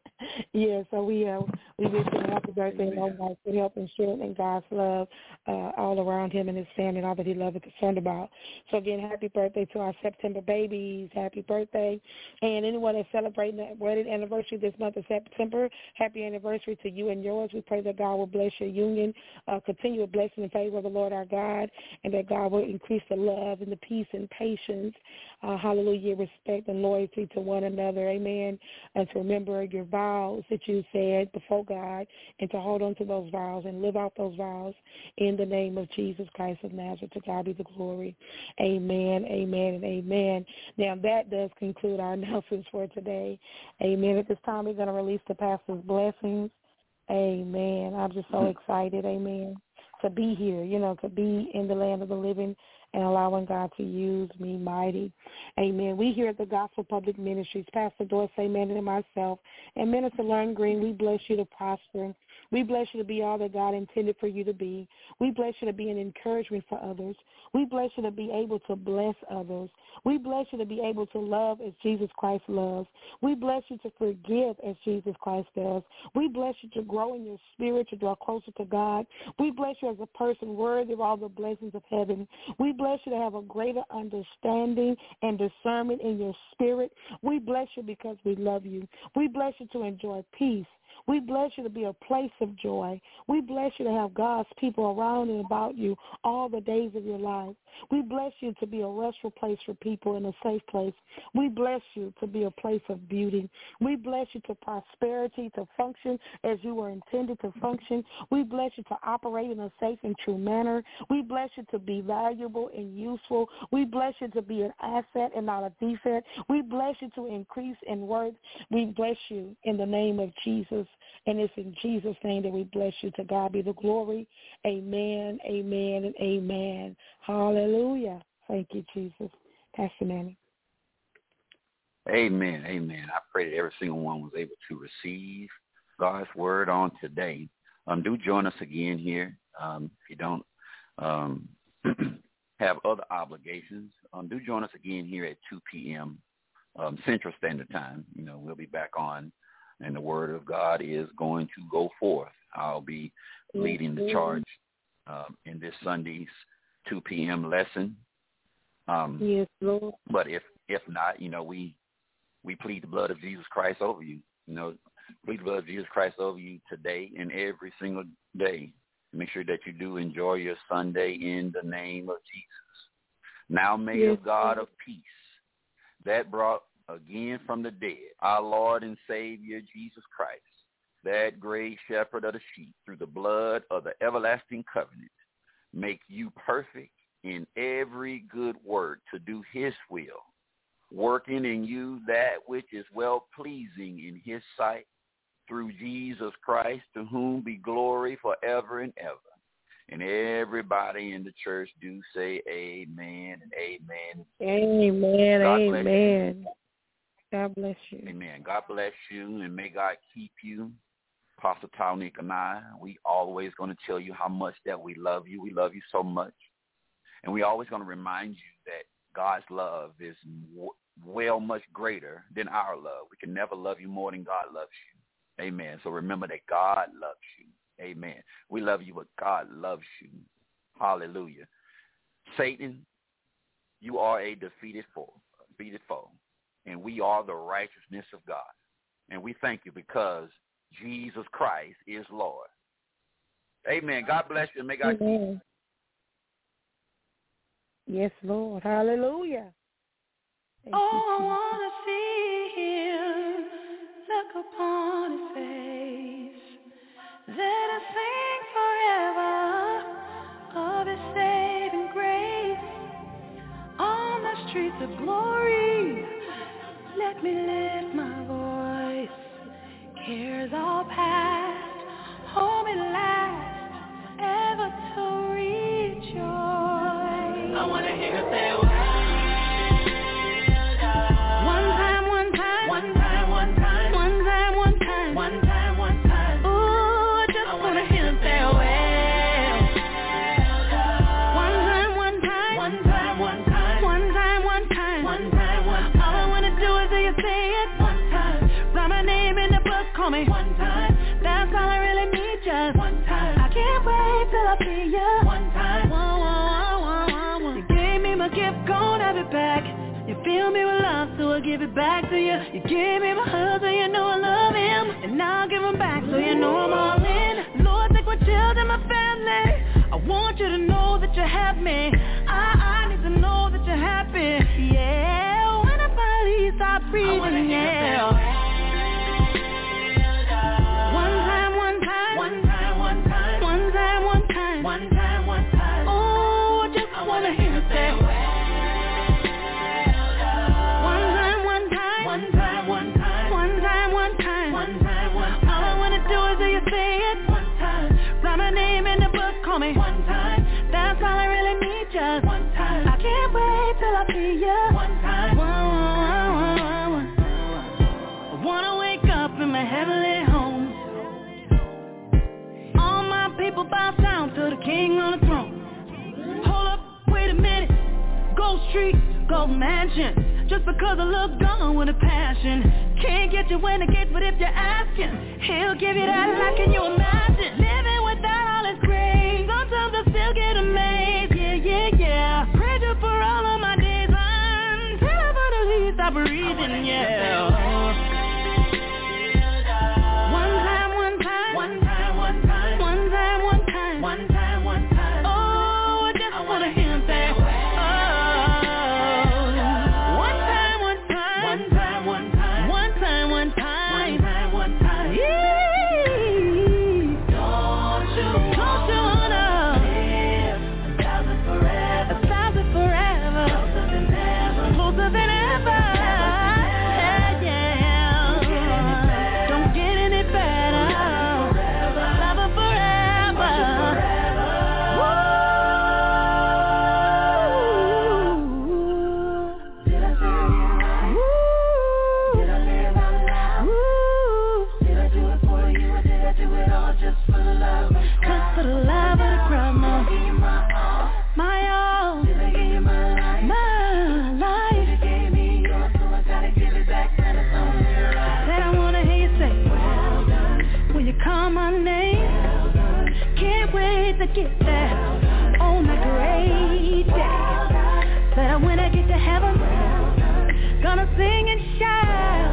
Yeah, so we uh, we wish him a happy birthday and long life, good health and strength and God's love uh, all around him and his family and all that he loves and concerned about. So again, happy birthday to our September babies. Happy birthday. And anyone that's celebrating that wedding anniversary this month of September, happy anniversary to you and yours. We pray that God will bless your union, uh, continue a blessing and favor of the Lord our God, and that God will increase the love and the peace and patience, uh, hallelujah, respect and loyalty to one another. Amen. And to remember your vows that you said before God, and to hold on to those vows and live out those vows in the name of Jesus Christ of Nazareth. To God be the glory. Amen, amen, and amen. Now that does conclude our announcements for today. Amen. At this time, we're going to release the pastor's blessings. Amen. I'm just so excited, amen, to be here, you know, to be in the land of the living and allowing God to use me mighty. Amen. We here at the Gospel Public Ministries, Pastor Dorsey Manning and myself, and Minister Lauren Green, we bless you to prosper. We bless you to be all that God intended for you to be. We bless you to be an encouragement for others. We bless you to be able to bless others. We bless you to be able to love as Jesus Christ loves. We bless you to forgive as Jesus Christ does. We bless you to grow in your spirit, to draw closer to God. We bless you as a person worthy of all the blessings of heaven. We bless you to have a greater understanding and discernment in your spirit. We bless you because we love you. We bless you to enjoy peace. We bless you to be a place of joy. We bless you to have God's people around and about you all the days of your life. We bless you to be a restful place for people and a safe place. We bless you to be a place of beauty. We bless you to prosperity, to function as you were intended to function. We bless you to operate in a safe and true manner. We bless you to be valuable and useful. We bless you to be an asset and not a defect. We bless you to increase in worth. We bless you in the name of Jesus. And it's in Jesus' name that we bless you. To God be the glory. Amen, amen, and amen. Hallelujah. Thank you, Jesus. Pastor Manning. Amen, amen. I pray that every single one was able to receive God's word on today. Um, do join us again here. Um, if you don't um, have other obligations, um, do join us again here at two p.m. Um, Central Standard Time. You know, we'll be back on, and the word of God is going to go forth. I'll be leading the charge um, in this Sunday's two p.m. lesson. Um, yes, Lord. But if if not, you know, we we plead the blood of Jesus Christ over you. You know, plead the blood of Jesus Christ over you today and every single day. Make sure that you do enjoy your Sunday in the name of Jesus. Now may yes, the God of peace that brought again from the dead our Lord and Savior Jesus Christ, that great shepherd of the sheep, through the blood of the everlasting covenant, make you perfect in every good work to do his will, working in you that which is well-pleasing in his sight, through Jesus Christ, to whom be glory forever and ever. And everybody in the church do say amen and amen. Amen, God amen. Bless God bless you. Amen. God bless you, and may God keep you. Pastor Townick and I, we always going to tell you how much that we love you. We love you so much. And we always going to remind you that God's love is w- well much greater than our love. We can never love you more than God loves you. Amen. So remember that God loves you. Amen. We love you, but God loves you. Hallelujah. Satan, you are a defeated foe, defeated foe, and we are the righteousness of God. And we thank you because Jesus Christ is Lord. Amen. God bless you, and may God keep you. Yes, Lord. Hallelujah. Thank oh, I want to see him look upon his face. Let us sing forever of his saving grace. On the streets of glory, let me lift my voice. Cares all past, home at last, ever to rejoice. I want to hear you say, well, one time, one time, one time, one time, one time, one time, one time, one time. Ooh, I just want to hear you say, well, one time, one time, one time, one time, one time, one time, one time, one time. All I want to do is hear you say it one time. Write my name in the book, call me one time. That's all I really need, just one time. I can't wait till I see you one time. Whoa, whoa, whoa, whoa, whoa. You gave me my gift, gon' have it back. You fill me with love, so I give it back to you. You gave me my husband, so you know I love him. And now I'll give him back, so you know I'm all in. Lord, take my children, my family. I want you to know that you have me. I, I need to know that you're happy. Yeah, when I finally stop breathing, yeah. One time, one time, one time, one time, one time, one time, one time, one time. Oh, I just wanna hear you say, one time, one time, one time, one time, one time, one time, one time, one time. All I wanna do is hear you say it one time. Write my name in the book, call me one time. That's all I really need, just one time. I can't wait till I see you one time. One, one, one, one, one. I wanna wake up in my heavenly home. All my people bow down to the King on the throne. Hold up, wait a minute. Gold Street, Gold Mansion. Just because I look gone with a passion. Can't get you when it gets, but if you're asking, he'll give you that like, can you imagine? Living without all his grace. Sometimes I still get amazed. Yeah, yeah, yeah. Praise you for all of my days until I finally stop breathing, yeah. One time, one time. Oh, I just I wanna hear him say, oh. One time, one time. One time, one time. One time, one time. One time, one time. Yeah. you call my name. Can't wait to get there on that great day. That when I get to heaven, gonna sing and shout.